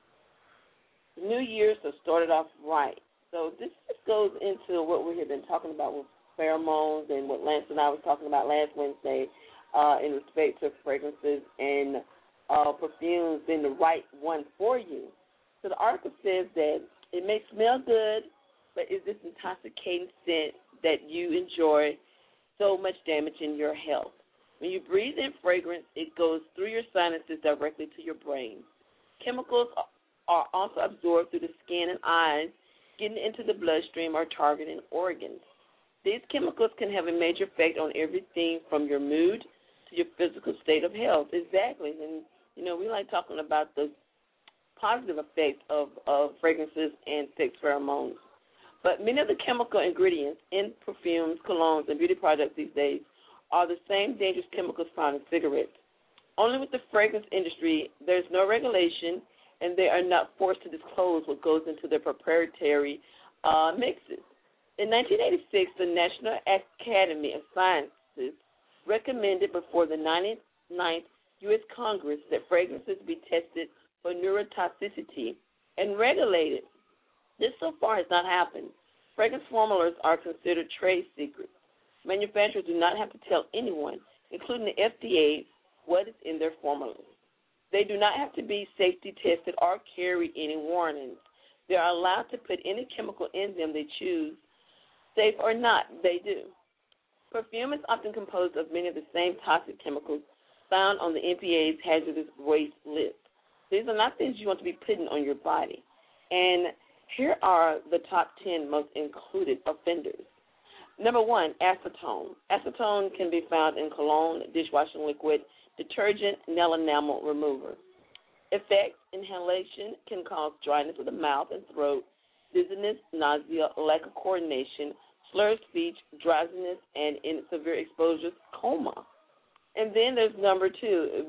The New Year's have started off right. So this just goes into what we have been talking about with pheromones and what Lance and I was talking about last Wednesday in respect to fragrances and perfumes being the right one for you. So the article says that it may smell good, but is this intoxicating scent that you enjoy so much damaging your health? When you breathe in fragrance, it goes through your sinuses directly to your brain. Chemicals are also absorbed through the skin and eyes, getting into the bloodstream or targeting organs. These chemicals can have a major effect on everything from your mood to your physical state of health. Exactly. And, we like talking about the positive effects of fragrances and sex pheromones. But many of the chemical ingredients in perfumes, colognes, and beauty products these days are the same dangerous chemicals found in cigarettes. Only with the fragrance industry, there's no regulation, and they are not forced to disclose what goes into their proprietary mixes. In 1986, the National Academy of Sciences recommended before the 99th U.S. Congress that fragrances be tested for neurotoxicity and regulated. This so far has not happened. Fragrance formulas are considered trade secrets. Manufacturers do not have to tell anyone, including the FDA, what is in their formulas. They do not have to be safety tested or carry any warnings. They are allowed to put any chemical in them they choose. Safe or not, they do. Perfume is often composed of many of the same toxic chemicals found on the EPA's hazardous waste list. These are not things you want to be putting on your body. And here are the top 10 most included offenders. Number 1, acetone. Acetone can be found in cologne, dishwashing liquid, detergent, nail enamel remover. Effects: inhalation can cause dryness of the mouth and throat, dizziness, nausea, lack of coordination, slurred speech, drowsiness, and in severe exposure, coma. And then there's number 2,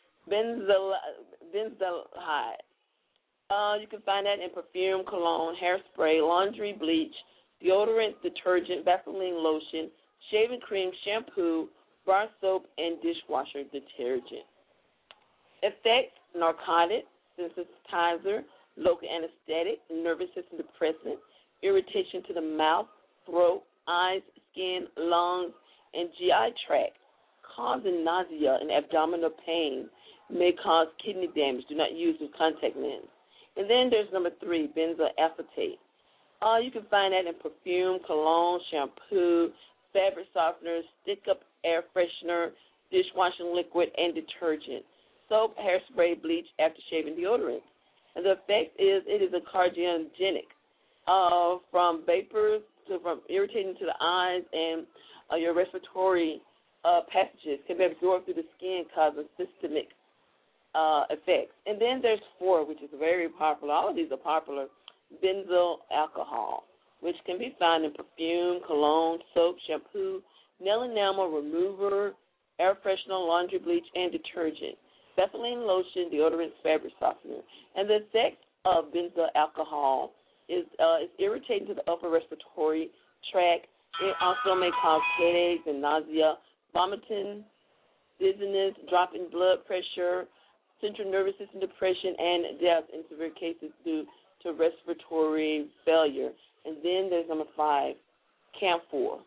benzaldehyde. You can find that in perfume, cologne, hairspray, laundry bleach, deodorant, detergent, Vaseline lotion, shaving cream, shampoo, bar soap, and dishwasher detergent. Effects: narcotic, sensitizer, local anesthetic, nervous system depressant, irritation to the mouth, throat, eyes, skin, lungs, and GI tract, causing nausea and abdominal pain, may cause kidney damage. Do not use with contact lens. And then there's number 3, benzoacetate. You can find that in perfume, cologne, shampoo, fabric softeners, stick-up air freshener, dishwashing liquid, and detergent, soap, hairspray, bleach, aftershave, and deodorant. And the effect is it is a carcinogenic, from vapors to from irritating to the eyes and your respiratory passages can be absorbed through the skin, causing systemic effects. And then there's 4, which is very popular. All of these are popular. Benzyl alcohol, which can be found in perfume, cologne, soap, shampoo, nail enamel remover, air freshener, laundry bleach, and detergent, Vaseline lotion, deodorant, fabric softener. And the effect of benzyl alcohol is irritating to the upper respiratory tract. It also may cause headaches and nausea, vomiting, dizziness, drop in blood pressure, central nervous system depression, and death in severe cases due to respiratory failure. And then there's number 5, camphor.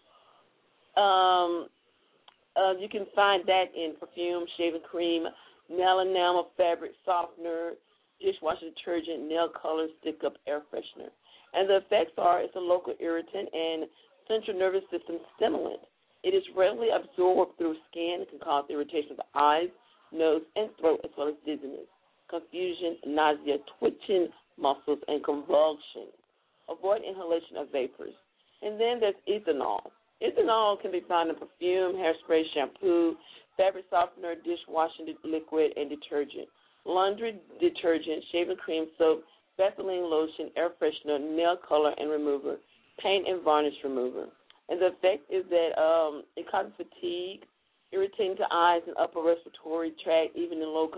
You can find that in perfume, shaving cream, nail enamel, fabric softener, dishwasher detergent, nail color, stick-up air freshener. And the effects are it's a local irritant and central nervous system stimulant. It is readily absorbed through skin. It can cause irritation of the eyes, nose, and throat, as well as dizziness, confusion, nausea, twitching muscles, and convulsions. Avoid inhalation of vapors. And then there's ethanol. Ethanol can be found in perfume, hairspray, shampoo, fabric softener, dishwashing liquid, and detergent, laundry detergent, shaving cream, soap, Vaseline lotion, air freshener, nail color and remover, paint and varnish remover. And the effect is that it causes fatigue, irritating to eyes and upper respiratory tract, even in low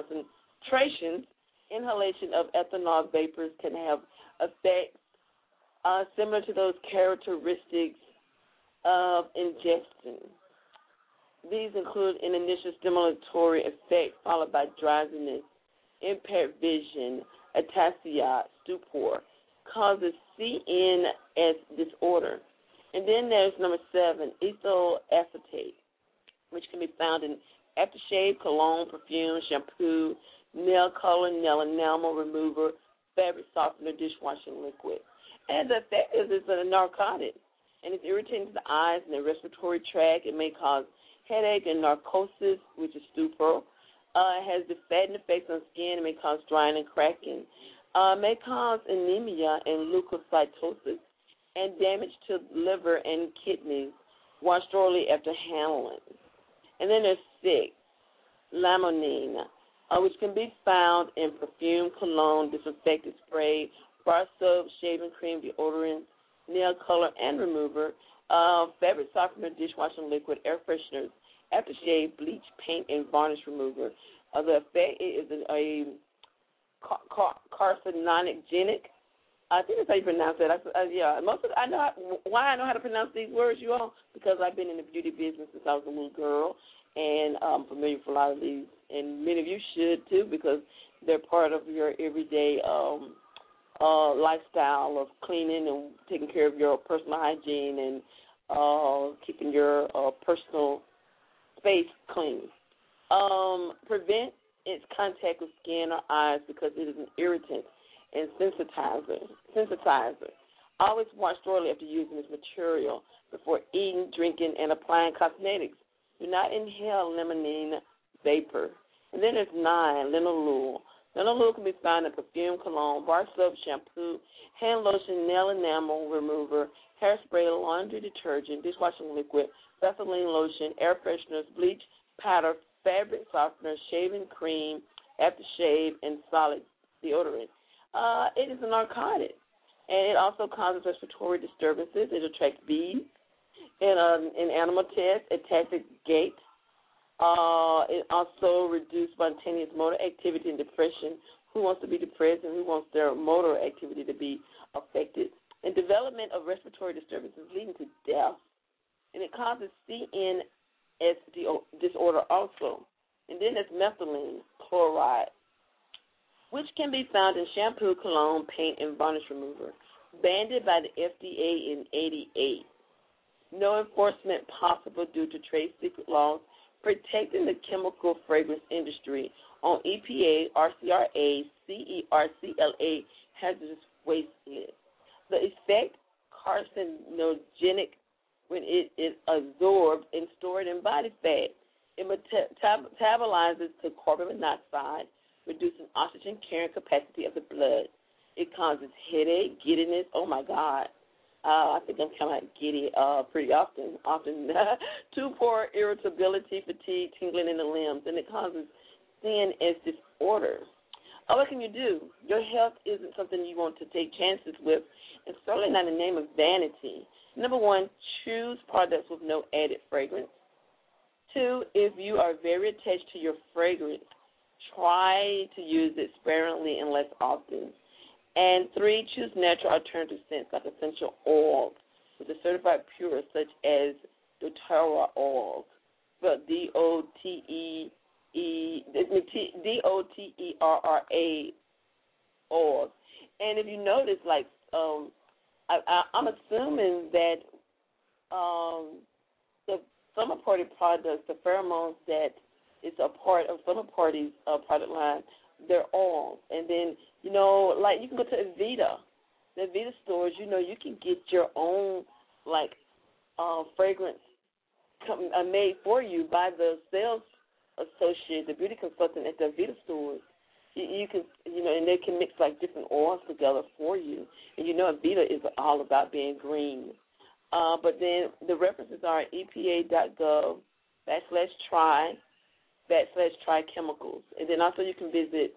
concentrations. Inhalation of ethanol vapors can have effects similar to those characteristics of ingestion. These include an initial stimulatory effect followed by drowsiness, impaired vision, ataxia, stupor, causes CNS disorder. And then there's number 7, ethyl acetate, which can be found in aftershave, cologne, perfume, shampoo, nail color, nail enamel remover, fabric softener, dishwashing liquid. And the effect is it's a narcotic, and it's irritating to the eyes and the respiratory tract. It may cause headache and narcosis, which is stupor. It has defatting effects on skin. It may cause drying and cracking. May cause anemia and leukocytosis and damage to liver and kidneys. Wash thoroughly after handling. And then there's 6, limonene, which can be found in perfume, cologne, disinfectant spray, bar soap, shaving cream, deodorant, nail color and remover, fabric softener, dishwashing liquid, air fresheners, aftershave, bleach, paint, and varnish remover. The effect is a carcinogenic. I think that's how you pronounce it. Yeah, I know why I know how to pronounce these words, you all, because I've been in the beauty business since I was a little girl, and I'm familiar with a lot of these. And many of you should too, because they're part of your everyday lifestyle of cleaning and taking care of your personal hygiene and keeping your personal space clean. Prevent its contact with skin or eyes because it is an irritant and sensitizer. Always wash thoroughly after using this material before eating, drinking, and applying cosmetics. Do not inhale limonene vapor. And then there's 9, linalool. Linalool can be found in perfume, cologne, bar soap, shampoo, hand lotion, nail enamel remover, hairspray, laundry detergent, dishwashing liquid, Vaseline lotion, air fresheners, bleach, powder, fabric softener, shaving cream, aftershave, and solid deodorant. It is a narcotic, and it also causes respiratory disturbances. It attracts bees. In animal tests, it attacks the gait. It also reduces spontaneous motor activity and depression. Who wants to be depressed and who wants their motor activity to be affected? And development of respiratory disturbances leading to death. And it causes CNS disorder also. And then there's methylene chloride, which can be found in shampoo, cologne, paint, and varnish remover. Banned by the FDA in 1988. No enforcement possible due to trade secret laws protecting the chemical fragrance industry on EPA, RCRA, CERCLA hazardous waste list. The effect, carcinogenic when it is absorbed and stored in body fat. It metabolizes to carbon monoxide, reducing oxygen carrying capacity of the blood. It causes headache, giddiness. Oh, my God. I think I'm kind of giddy pretty often. Too poor irritability, fatigue, tingling in the limbs, and it causes CNS disorder. What can you do? Your health isn't something you want to take chances with, and certainly not in the name of vanity. Number 1, choose products with no added fragrance. 2, if you are very attached to your fragrance, try to use it sparingly and less often. And 3, choose natural alternative scents like essential oils with a certified pure, such as doTERRA oils, spelled DOTERRA oils. And if you notice, like, I'm assuming that the summer party products, the pheromones that is a part of summer party's product line, they're oils. And then, you know, like you can go to Aveda. The Aveda stores, you know, you can get your own, like, fragrance made for you by the sales associate, the beauty consultant at the Aveda stores. You can, you know, and they can mix, like, different oils together for you. And, you know, Aveda is all about being green. But then the references are epa.gov/try chemicals. And then also you can visit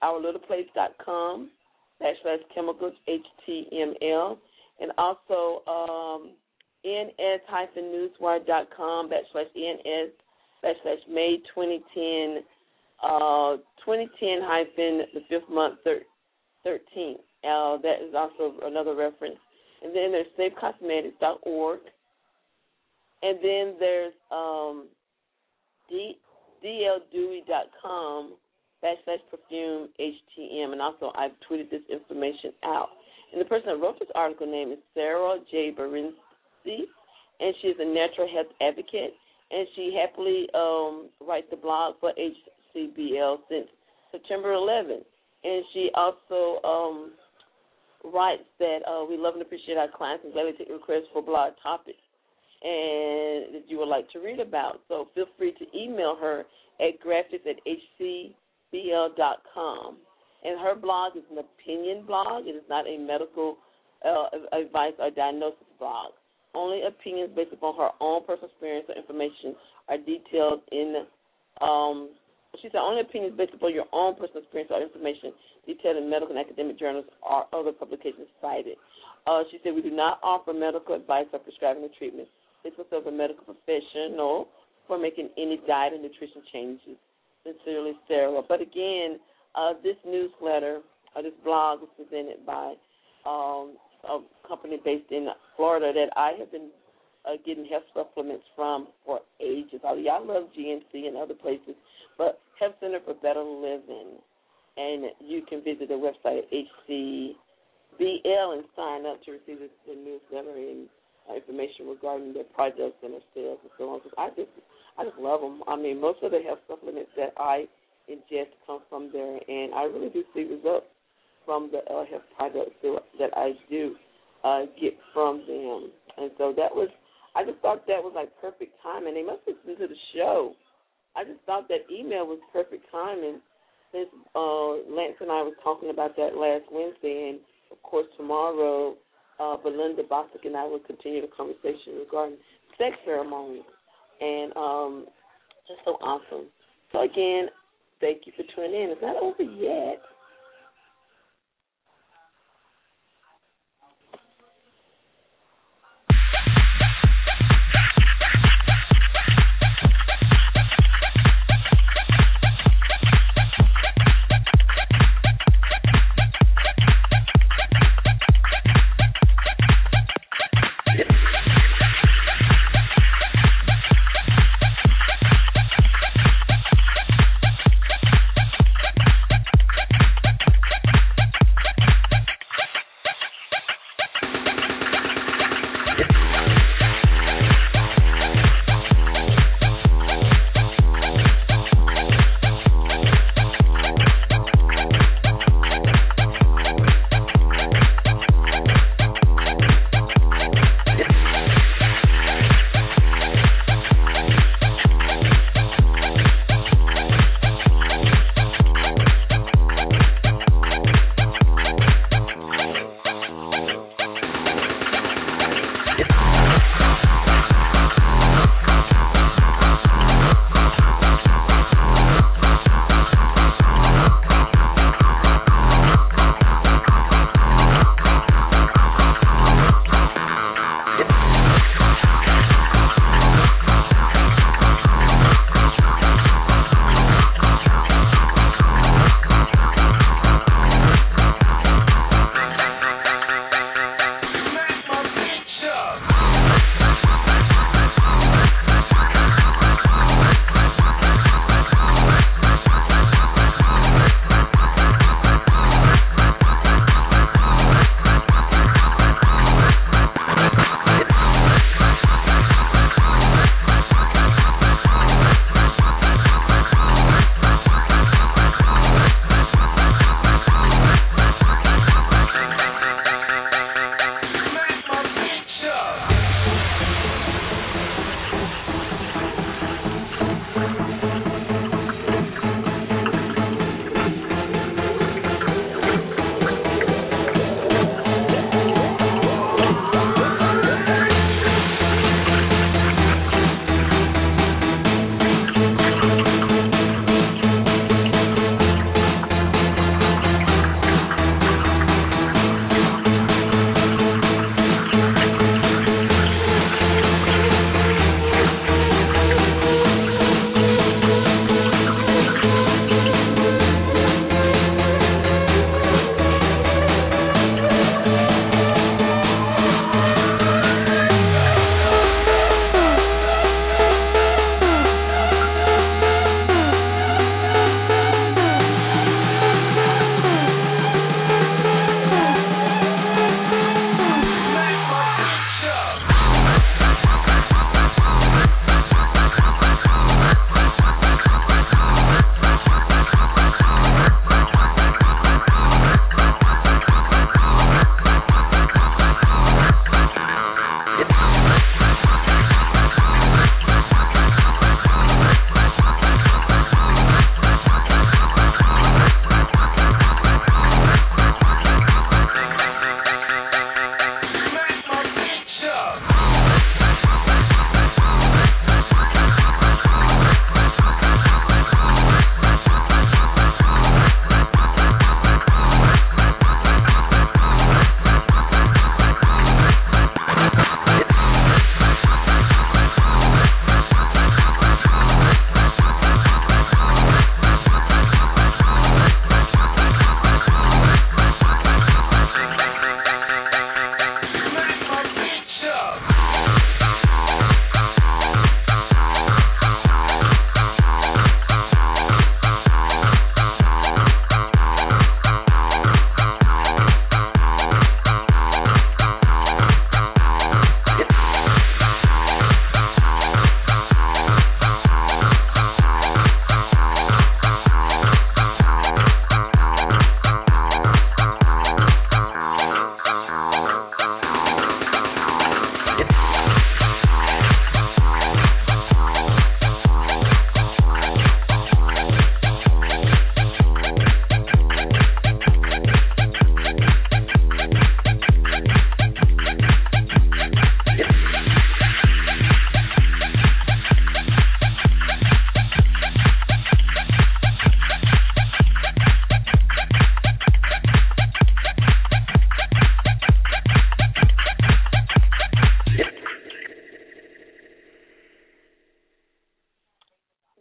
ourlittleplace.com/chemicals, HTML, and also ns-newswire.com/ns/May 2010, 2010 the 5th month 13th. That is also another reference. And then there's safecosmetics.org. And then there's dldewey.com/perfume HTM. And also I've tweeted this information out. And the person that wrote this article name is Sarah J. Barinski, and she is a natural health advocate. And she happily writes the blog for HCBL since September 11th. And she also writes that we love and appreciate our clients and gladly take requests for blog topics and that you would like to read about. So feel free to email her at graphics@hcbl.com. And her blog is an opinion blog. It is not a medical advice or diagnosis blog. Only opinions based upon her own personal experience or information are detailed in, she said, only opinions based upon your own personal experience or information detailed in medical and academic journals or other publications cited. She said, we do not offer medical advice or prescribing a treatment. This was of a medical professional for making any diet and nutrition changes. Sincerely, Sarah. But again, this newsletter, this blog was presented by a company based in Florida that I have been getting health supplements from for ages. Y'all love GNC and other places, but Health Center for Better Living. And you can visit their website at HCBL and sign up to receive the newsletter and information regarding their products and their sales and so on. I just love them. I mean, most of the health supplements that I ingest come from there, and I really do see results from the health products that I do get from them. And so I just thought that was like perfect timing. They must listen to the show. I just thought that email was perfect timing since Lance and I was talking about that last Wednesday, and of course tomorrow Belinda Bostic and I will continue the conversation regarding sex ceremonies, and just so awesome. So again, thank you for tuning in. It's not over yet.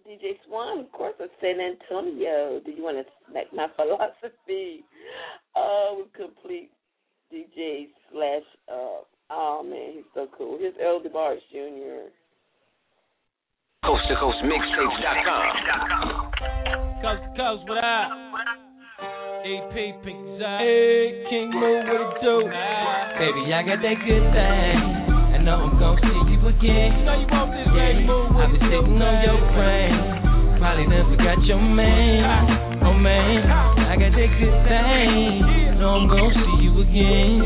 DJ Swan, of course, of San Antonio. Do you want to smack my philosophy? With complete DJ slash, oh man, he's so cool. Here's Earl DeBarge Jr. Coast to Coast Mixtapes.com. Coast to Coast, what up? EP, Pink Zai. Hey, King Moo, what it do? Baby, I got that good thing. I know I'm gon' see you again. You know you want this, baby. I've been sitting on your brain. Probably done forgot your man. Oh man, I got that good thing. Know I'm gon' see you again.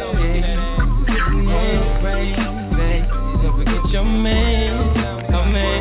Sitting on your brain, baby. Don't forget your man. Oh man,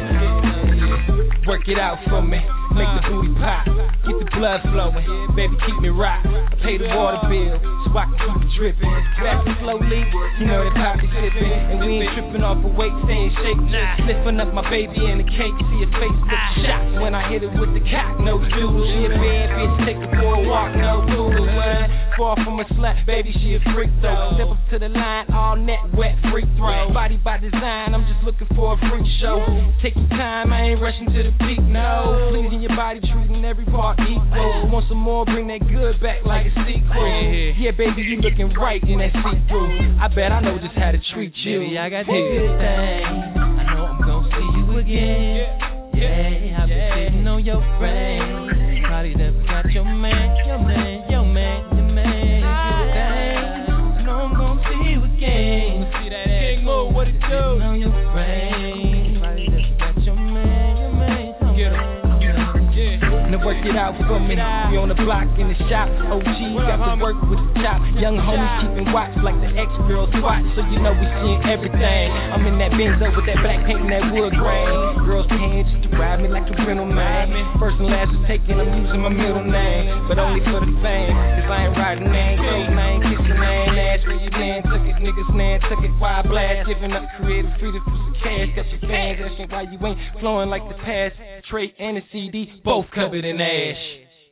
work it out for me. Make the booty pop, get the blood flowing. Baby, keep me rock. I pay the water bill, so I can keep it dripping. Fast and slowly, you know that poppy sipping. And we ain't tripping off a weight, staying shaky. Sniffing up my baby in the cake, see her face look shocked when I hit it with the cock. No doodle, she a bad bitch, take her for a walk, no doodle, man. Far from a slut, baby, she a freak though. Step up to the line, all net, wet, free throw. Body by design, I'm just looking for a freak show. Take your time, I ain't rushing to the peak, no. Pleasing your body, treating every part equal. Want some more, bring that good back like a sequel. Yeah, baby, you looking right in that see-through. I bet I know just how to treat you. Baby, I got that good thing. I know I'm gon' see you again. Yeah, I've been sitting on your brain. Probably done forgot your man, your man, your man, your man. Good thing. I know I'm gon' see you again. See that ass? King Mo, what it do? Sitting on your brain. Probably done forgot your man, your man, your man. Now work it out for me. We on the block in the shop. OG got to work with the chop. Young homies keeping watch like the ex-girls watch. So you know we seeing everything. I'm in that Benzo with that black paint and that wood grain. Girls paying just to ride me like a rental man. First and last is taken, I'm using my middle name. But only for the fame. Cause I ain't riding, I ain't closing, I ain't kissing, I ain't ass. Where you man took it, niggas man took it. Why I blast? Giving up creative freedom for some cash. Got your fans asking why you ain't flowing like the past. Trey and the CD, both covered in ash.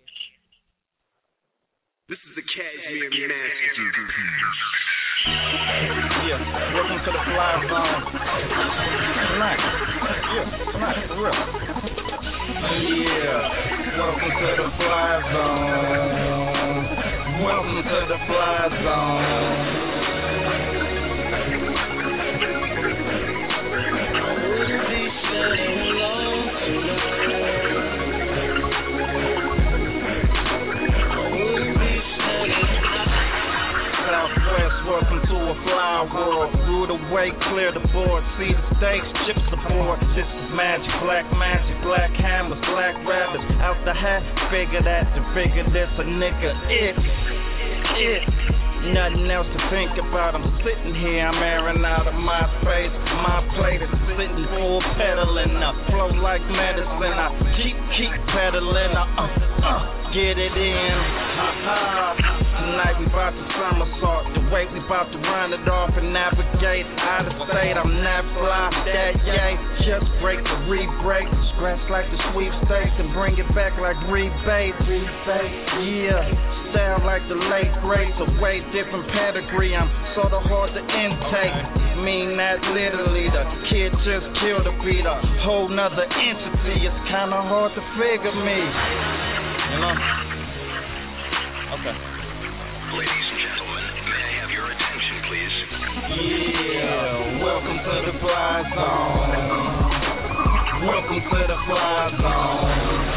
This is the Cashmere Master. Yeah, welcome to the Fly Zone. Tonight. Yeah, tonight, for real. Yeah, welcome to the Fly Zone. Welcome to the Fly Zone. Welcome to a fly world. Through the way, clear the board. See the stakes, chips the board. This is magic, black hammers, black rabbits. Out the hat, figure that, and figure this a nigga. It. Nothing else to think about. I'm sitting here, I'm airing out of my space. My plate is sitting full pedaling up. Flow like medicine, I keep pedaling. Get it in. Tonight we bout to somersault. The way we bout to run it off and navigate out of state. I'm not fly, that yay. Just break the re-break. Scratch like the sweepstakes and bring it back like rebate. Yeah. Sound like the late greats, a way different pedigree. I'm sorta hard to intake. Mean that literally, the kid just killed a beat, a whole nother entity. It's kinda hard to figure me. You know? Okay. Ladies and gentlemen, may I have your attention, please? Yeah, welcome to the Fly Zone. Welcome to the Fly Zone.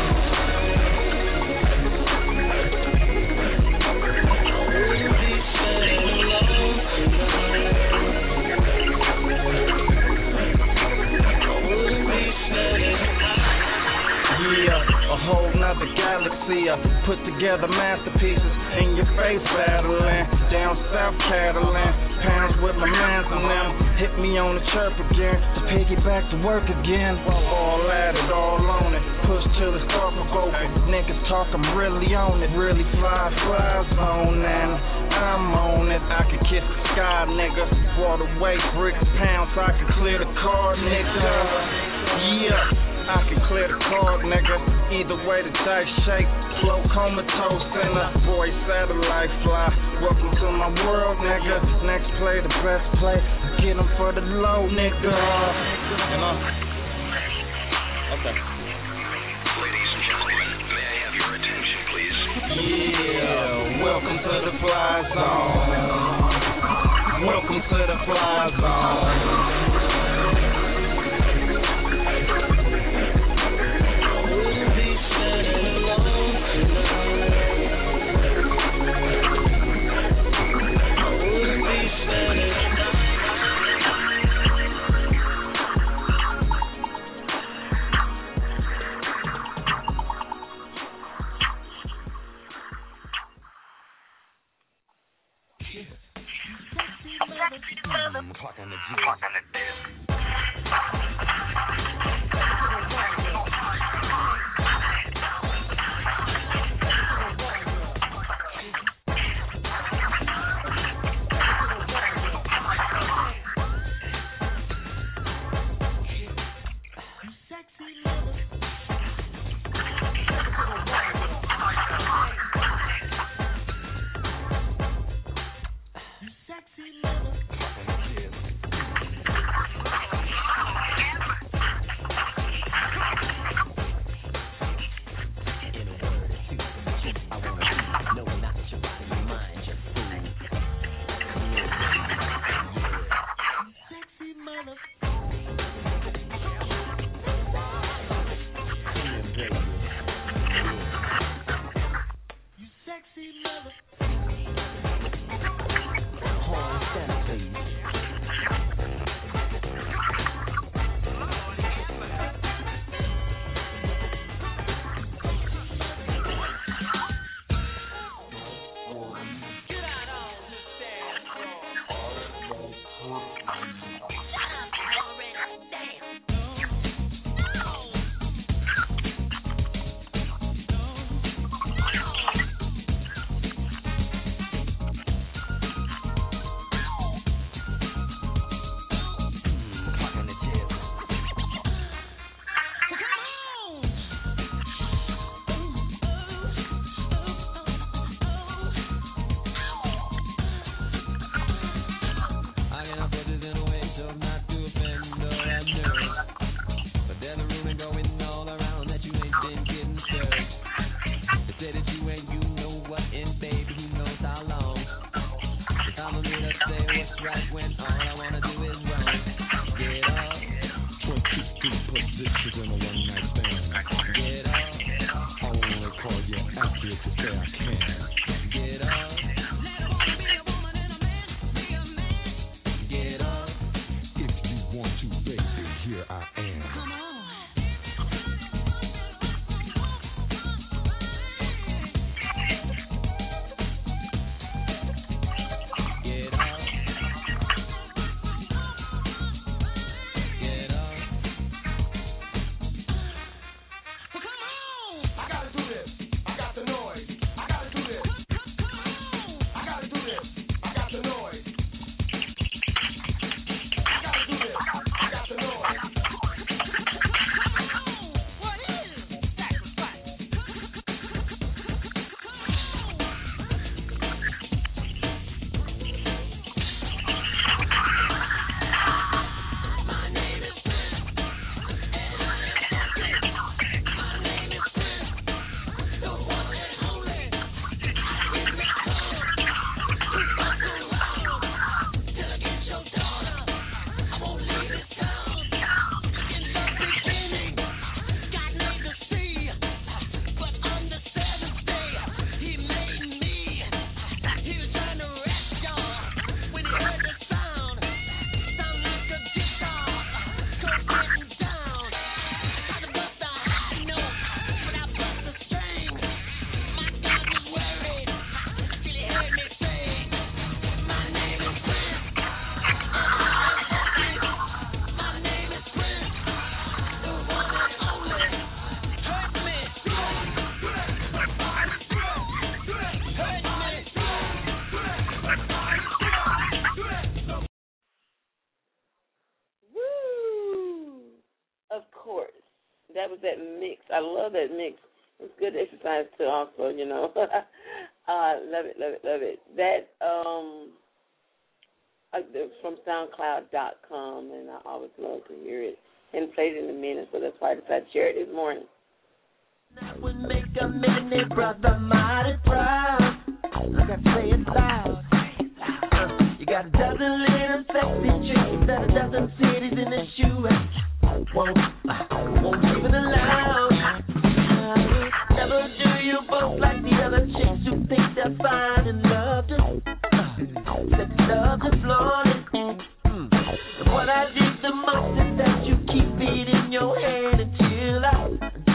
A whole nother galaxy, put together masterpieces. In your face battling, down south paddling. Pounds with my mans and them. Hit me on the chirp again, to piggyback to work again. All at it, all on it. Push till it's thought provoking. Niggas talk, I'm really on it. Really fly zone, and I'm on it. I can kiss the sky, nigga. Water weight, bricks, pounds, I can clear the car, nigga. Yeah. I can clear the card, nigga. Either way the dice shake. Flow comatose in a boy satellite fly. Welcome to my world, nigga. Next play, the best play. I get them for the low, nigga. You know? Okay. fly zone. Welcome to the fly zone. Clock on the deal. That was that mix. I love that mix. It's good exercise too also, you know. Love it, love it, love it. That from SoundCloud.com, and I always love to hear it and play it in a minute, so that's why I decided to share it this morning. That would make a minute brother mighty proud. Look, I say it loud. You got a dozen little sexy dreams that a dozen cities in the shoe. Won't even allow. Never do you both like the other chicks who think they're fine and love to flaunt it. And what I dig the most is that you keep it in your hand until I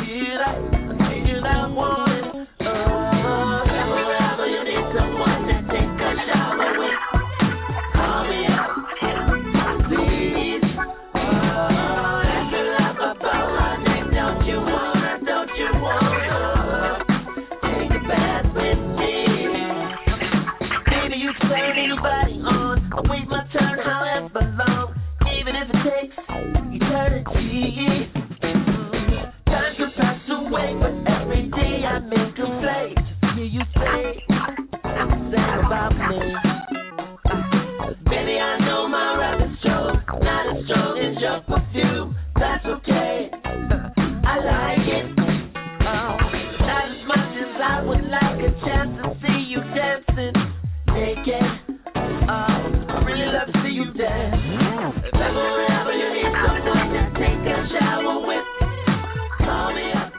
want it. Whenever you need someone to take a shower with, call me up, please. After love about my name, don't you wanna take a bath with me? Baby, you can turn anybody on. I'll wait my turn however long, even if it takes eternity. Time to pass away, but every day I make a play to hear you say about me. Baby, I know my rap is strong, not as strong as your perfume. That's okay, I like it. Not as much as I would like a chance to see you dancing naked. I really love to see you dance. Whenever you need someone to take a shower with, call me up.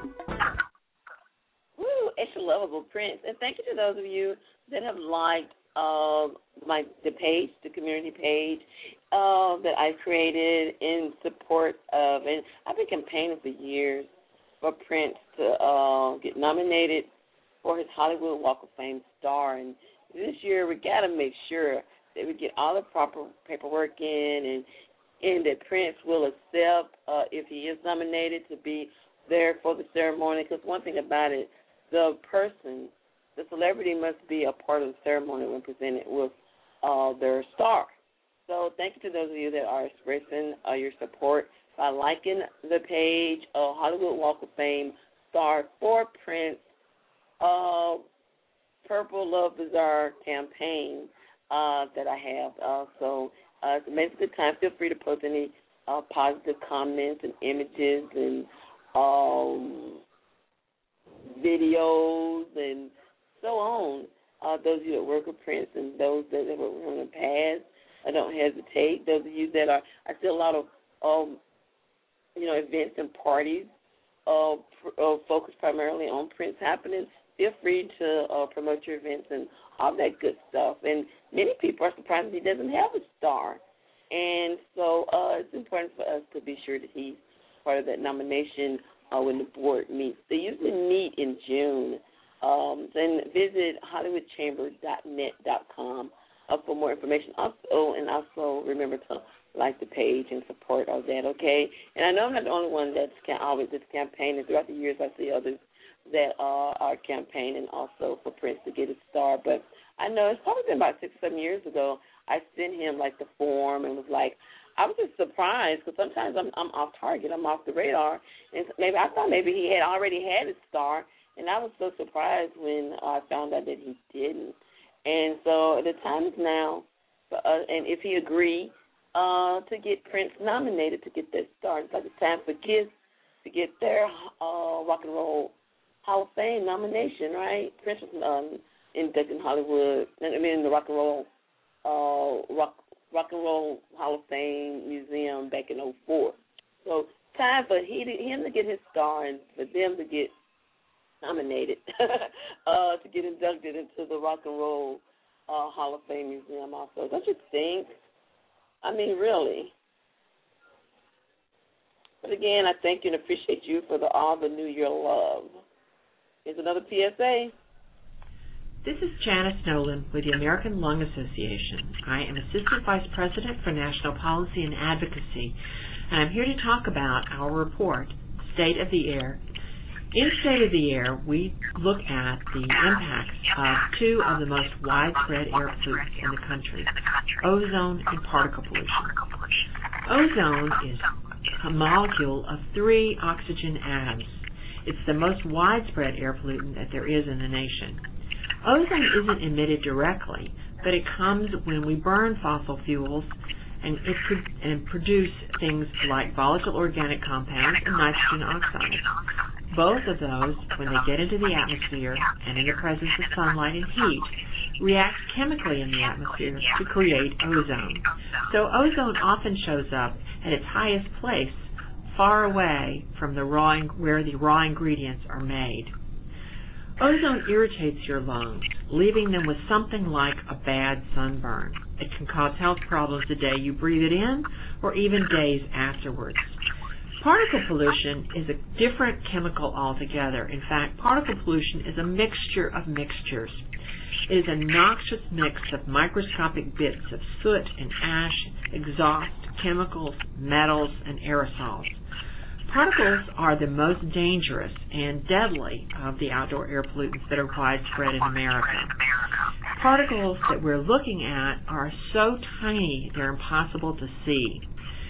Woo, extra lovable Prince. And thank you to those of you that have liked the page, the community page that I created in support of, and I've been campaigning for years for Prince to get nominated for his Hollywood Walk of Fame star. And this year we got to make sure that we get all the proper paperwork in and that Prince will accept if he is nominated to be there for the ceremony. Because one thing about it, the celebrity must be a part of the ceremony when presented with their star. So thank you to those of you that are expressing your support by liking the page, Hollywood Walk of Fame star for Prince, Purple Love Bazaar campaign that I have. So it's an amazing good time. Feel free to post any positive comments and images and videos and so on. Those of you that work with Prince and those that have worked with him in the past, I don't hesitate. Those of you that are, I see a lot of events and parties focused primarily on Prince happening. Feel free to promote your events and all that good stuff. And many people are surprised that he doesn't have a star. And so it's important for us to be sure that he's part of that nomination when the board meets. They usually meet in June. Then visit HollywoodChamber.net.com for more information. Also remember to like the page and support all that, okay? And I know I'm not the only one that's always campaigning. Throughout the years, I see others that are campaigning also for Prince to get a star. But I know it's probably been about 6 or 7 years ago, I sent him, the form and was like, I was just surprised because sometimes I'm off target. I'm off the radar. And I thought maybe he had already had a star, and I was so surprised when I found out that he didn't. And so the time is now, and if he agreed, to get Prince nominated to get that star. It's like it's time for Kiss to get their Rock and Roll Hall of Fame nomination, right? Prince was inducted in Hollywood, in the Rock and Roll Hall of Fame Museum back in 2004. So time for him to get his star and for them to get nominated to get inducted into the Rock and Roll Hall of Fame Museum also. Don't you think? I mean, really. But again, I thank you and appreciate you for all the New Year love. Here's another PSA. This is Janice Nolan with the American Lung Association. I am Assistant Vice President for National Policy and Advocacy, and I'm here to talk about our report, State of the Air. In State of the Air, we look at the impacts of two of the most widespread air pollutants in the country, ozone and particle pollution. Ozone is a molecule of 3 oxygen atoms. It's the most widespread air pollutant that there is in the nation. Ozone isn't emitted directly, but it comes when we burn fossil fuels and produce things like volatile organic compounds and nitrogen oxides. Both of those, when they get into the atmosphere and in the presence of sunlight and heat, react chemically in the atmosphere to create ozone. So ozone often shows up at its highest place, far away from where the raw ingredients are made. Ozone irritates your lungs, leaving them with something like a bad sunburn. It can cause health problems the day you breathe it in or even days afterwards. Particle pollution is a different chemical altogether. In fact, particle pollution is a mixture of mixtures. It is a noxious mix of microscopic bits of soot and ash, exhaust, chemicals, metals, and aerosols. Particles are the most dangerous and deadly of the outdoor air pollutants that are widespread in America. Particles that we're looking at are so tiny they're impossible to see.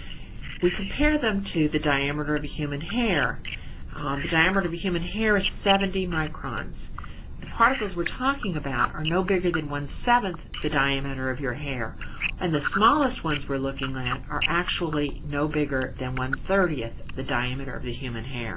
We compare them to the diameter of a human hair. The diameter of a human hair is 70 microns. The particles we're talking about are no bigger than 1/7 the diameter of your hair, and the smallest ones we're looking at are actually no bigger than 1/30 the diameter of the human hair.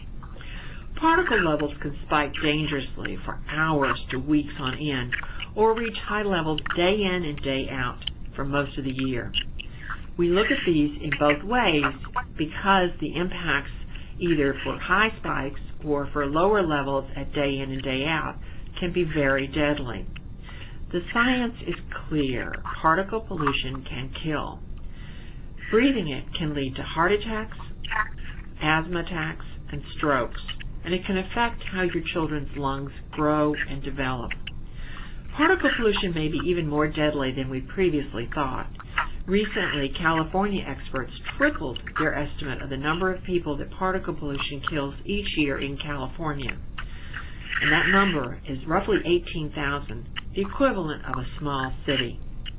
Particle levels can spike dangerously for hours to weeks on end, or reach high levels day in and day out for most of the year. We look at these in both ways because the impacts either for high spikes or for lower levels at day in and day out can be very deadly. The science is clear. Particle pollution can kill. Breathing it can lead to heart attacks, asthma attacks, and strokes, and it can affect how your children's lungs grow and develop. Particle pollution may be even more deadly than we previously thought. Recently, California experts tripled their estimate of the number of people that particle pollution kills each year in California. And that number is roughly 18,000, the equivalent of a small city.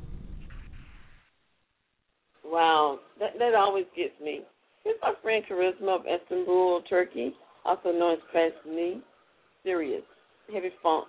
Wow, that always gets me. Here's my friend Charisma of Istanbul, Turkey, also known as Krasny. Serious, heavy funk.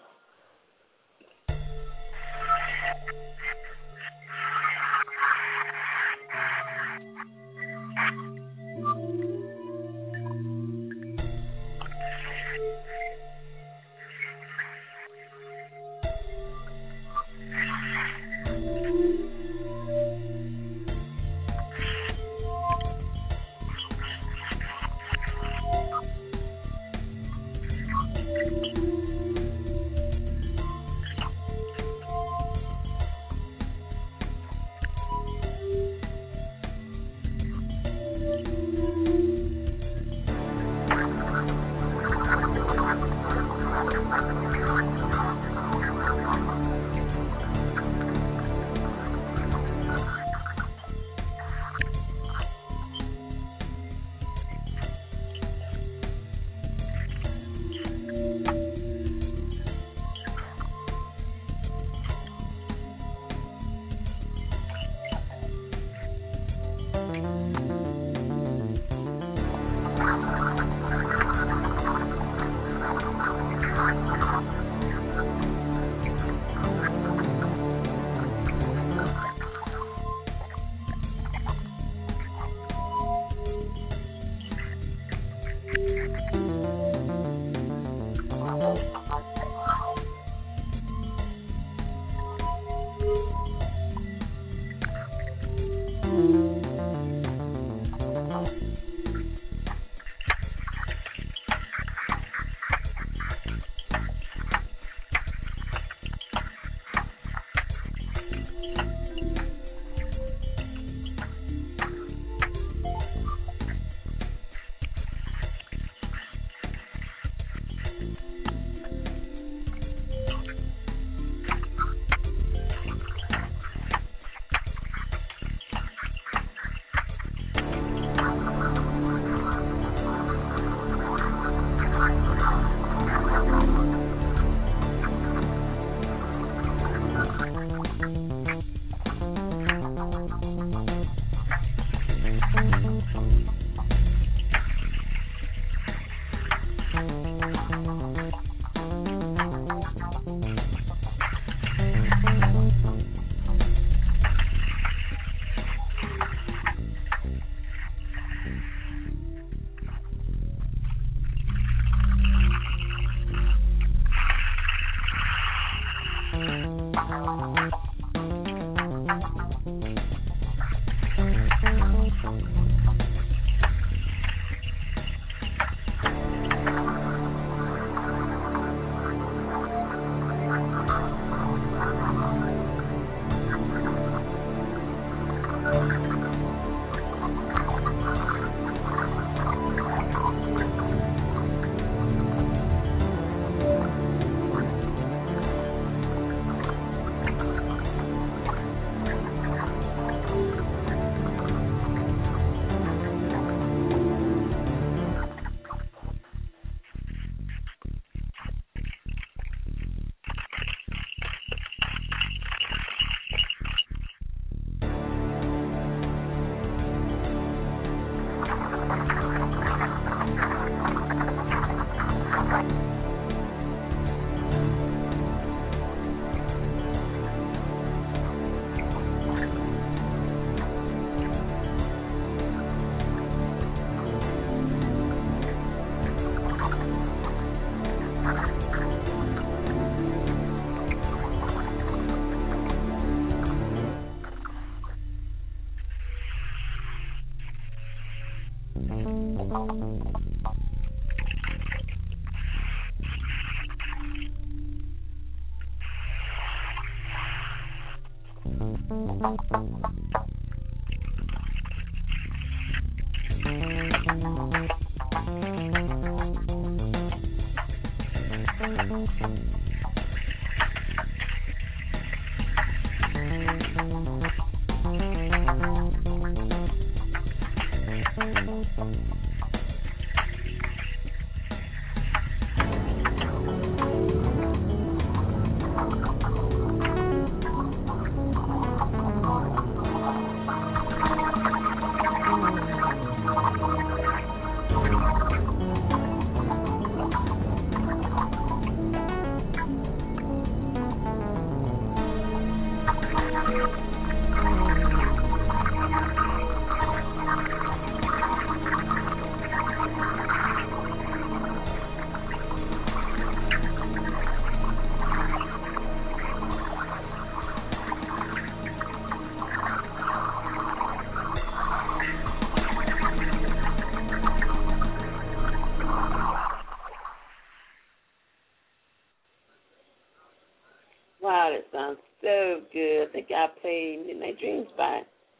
Wow, that sounds so good. I think I played Midnight Dreams by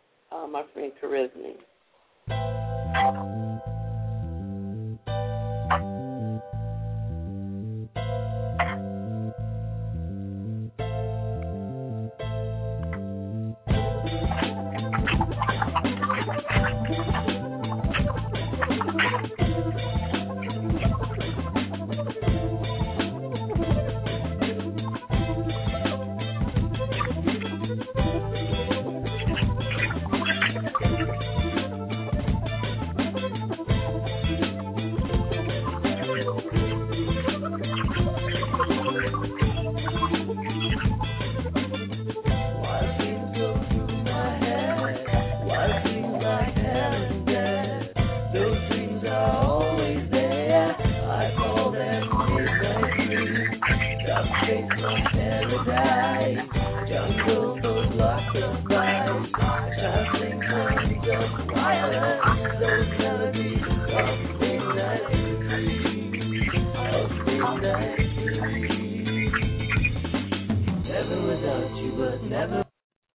my friend Charisma. Jungle full lots of vibes, something comes up wild. Those